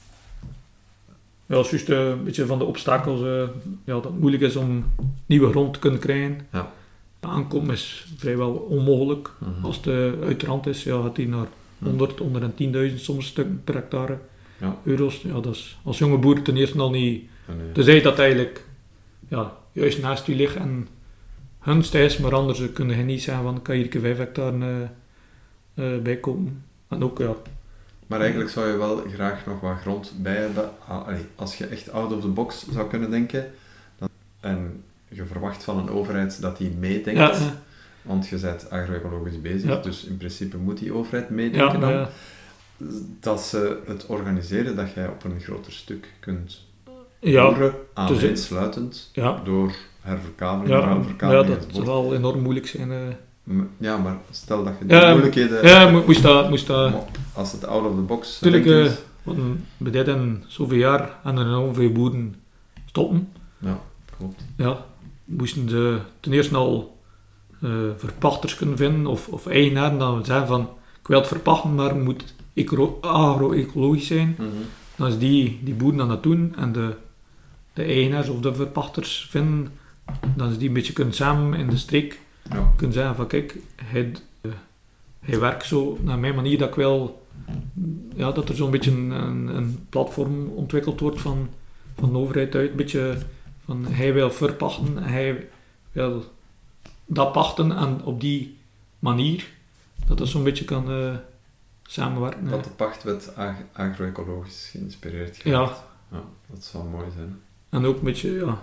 Ja, dat is juist uh, een beetje van de obstakels, uh, ja, dat het moeilijk is om nieuwe grond te kunnen krijgen.
Ja.
Aankomen is vrijwel onmogelijk.
Mm-hmm.
Als het uh, uit de rand is, ja, gaat die naar honderd, honderdtienduizend soms stukken per hectare
ja.
euro's. Ja, dat is als jonge boer ten eerste al niet...
Ja, nee.
Tenzij dat eigenlijk ja, juist naast u ligt en gunstig is, maar anders kun je niet zeggen van, kan je hier vijf hectare uh, uh, bijkomen. En ook, ja,
Maar eigenlijk zou je wel graag nog wat grond bij hebben. Allee, als je echt out of the box zou kunnen denken, dan, en je verwacht van een overheid dat die meedenkt, ja, ja. want je bent agro-ecologisch bezig, ja. dus in principe moet die overheid meedenken ja, dan, ja. dat ze het organiseren dat jij op een groter stuk kunt
ja,
voeren, aaneensluitend,
ja.
door herverkaveling, ja,
herverkaveling. Ja, dat zou wel enorm moeilijk zijn. Uh.
Ja, maar stel dat je die
ja,
moeilijkheden...
Ja, moest dat... Moest dat
als het out of the box...
Natuurlijk, uh, we deden zoveel jaar en er ongeveer boeren stoppen.
Ja, klopt.
Ja, moesten ze ten eerste al uh, verpachters kunnen vinden, of, of eigenaren, dan we zeggen van, ik wil het verpachten, maar het moet ecolo- agro-ecologisch zijn. Mm-hmm. Dan is die, die boeren aan het doen, en de, de eigenaars of de verpachters vinden, dan is die een beetje kunnen samen in de streek ja. kunnen zeggen van, kijk, hij, uh, hij werkt zo naar mijn manier dat ik wil, ja, dat er zo'n beetje een, een, een platform ontwikkeld wordt van, van de overheid uit, een beetje van, hij wil verpachten, hij wil dat pachten en op die manier, dat dat zo'n beetje kan uh, samenwerken.
Dat de pachtwet ag- agro-ecologisch geïnspireerd gaat.
Ja.
Ja, dat zou mooi zijn.
En ook een beetje, ja,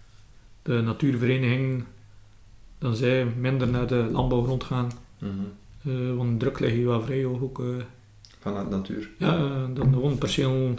de natuurvereniging, dan zij minder naar de landbouwgrond gaan. Mm-hmm. Uh, want de druk ligt hier wel vrij hoog ook. Uh,
Vanuit natuur?
Ja, uh, dan gewoon perceel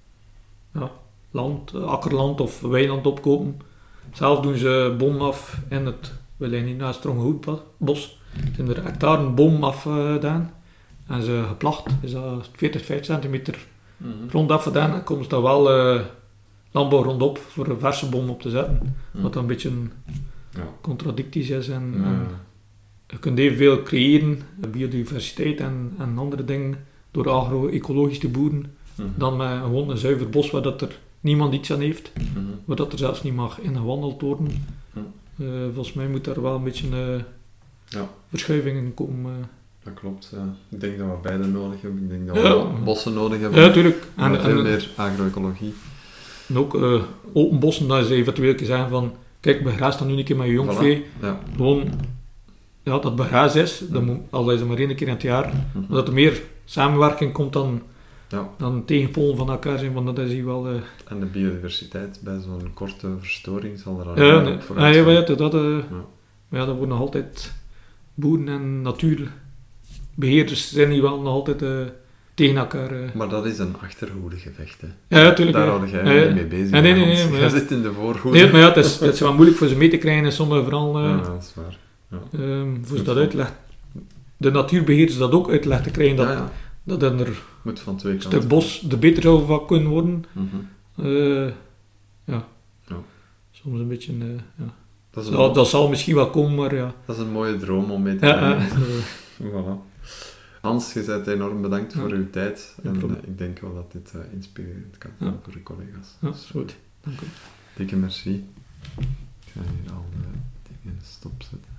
ja, land, akkerland of weiland opkopen. Zelf doen ze boom af in het, we liggen niet naast het Strongenhoedbos, zijn er hectare boom afgedaan. En ze geplacht, is dat veertig, vijftig centimeter mm-hmm. grond afgedaan. En komt er wel uh, landbouw rondop voor een verse boom op te zetten. Mm-hmm. Wat dan een beetje ja. contradictisch is. En, ja. en je kunt evenveel creëren, biodiversiteit en, en andere dingen, door agro-ecologisch te boeren, mm-hmm. dan met gewoon een zuiver bos waar dat er niemand iets aan heeft, mm-hmm. waar dat er zelfs niet mag ingewandeld worden. Mm-hmm. Uh, volgens mij moet daar wel een beetje uh,
ja.
verschuiving in komen. Uh.
Dat klopt, ja. Ik denk dat we beide nodig hebben. Ik denk dat we
ja.
bossen nodig hebben.
Ja, natuurlijk.
En veel meer agro-ecologie.
En ook uh, open bossen, dat is eventueel zeggen van, kijk, begraas dan nu een keer met je jongvee.
Voilà. Ja.
Gewoon, ja, dat begraas is, dat moet, al is het maar één keer in het jaar, mm-hmm. dat er meer samenwerking komt dan,
ja.
dan tegenpolen van elkaar zijn, want dat is hier wel... Uh...
En de biodiversiteit bij zo'n korte verstoring zal er al
ja, nee.
voor
ja, je weet dat, uh, ja. ja, dat wordt nog altijd boeren en natuurbeheerders zijn hier wel nog altijd uh, tegen elkaar. Uh.
Maar dat is een achterhoedegevecht, hè.
Ja, natuurlijk.
Daar
ja.
houd jij
ja,
niet mee bezig.
Ja, nee, nee, nee. nee
jij zit in de voorhoede.
Nee, maar ja, het is, het is wel moeilijk voor ze mee te krijgen in sommige vooral... Uh,
ja, dat is waar. Ja.
Um, voor ze dat uitlegt. De natuurbeheerders dat ook uitleg te krijgen, dat, ja, ja. dat er
moet van twee
een stuk bos er beter zou van kunnen worden. Mm-hmm. Uh, ja.
ja.
Soms een beetje... Uh, ja.
dat,
zal, mooie... dat zal misschien wel komen, maar ja.
Dat is een mooie droom om mee te
ja, uh,
voilà. Hans, je bent enorm bedankt ja. voor uw tijd. En uh, ik denk wel dat dit uh, inspirerend kan zijn ja. voor de collega's.
Ja, dus, goed. Dank u.
Dikke merci. Ik ga hier al de dingen stopzetten.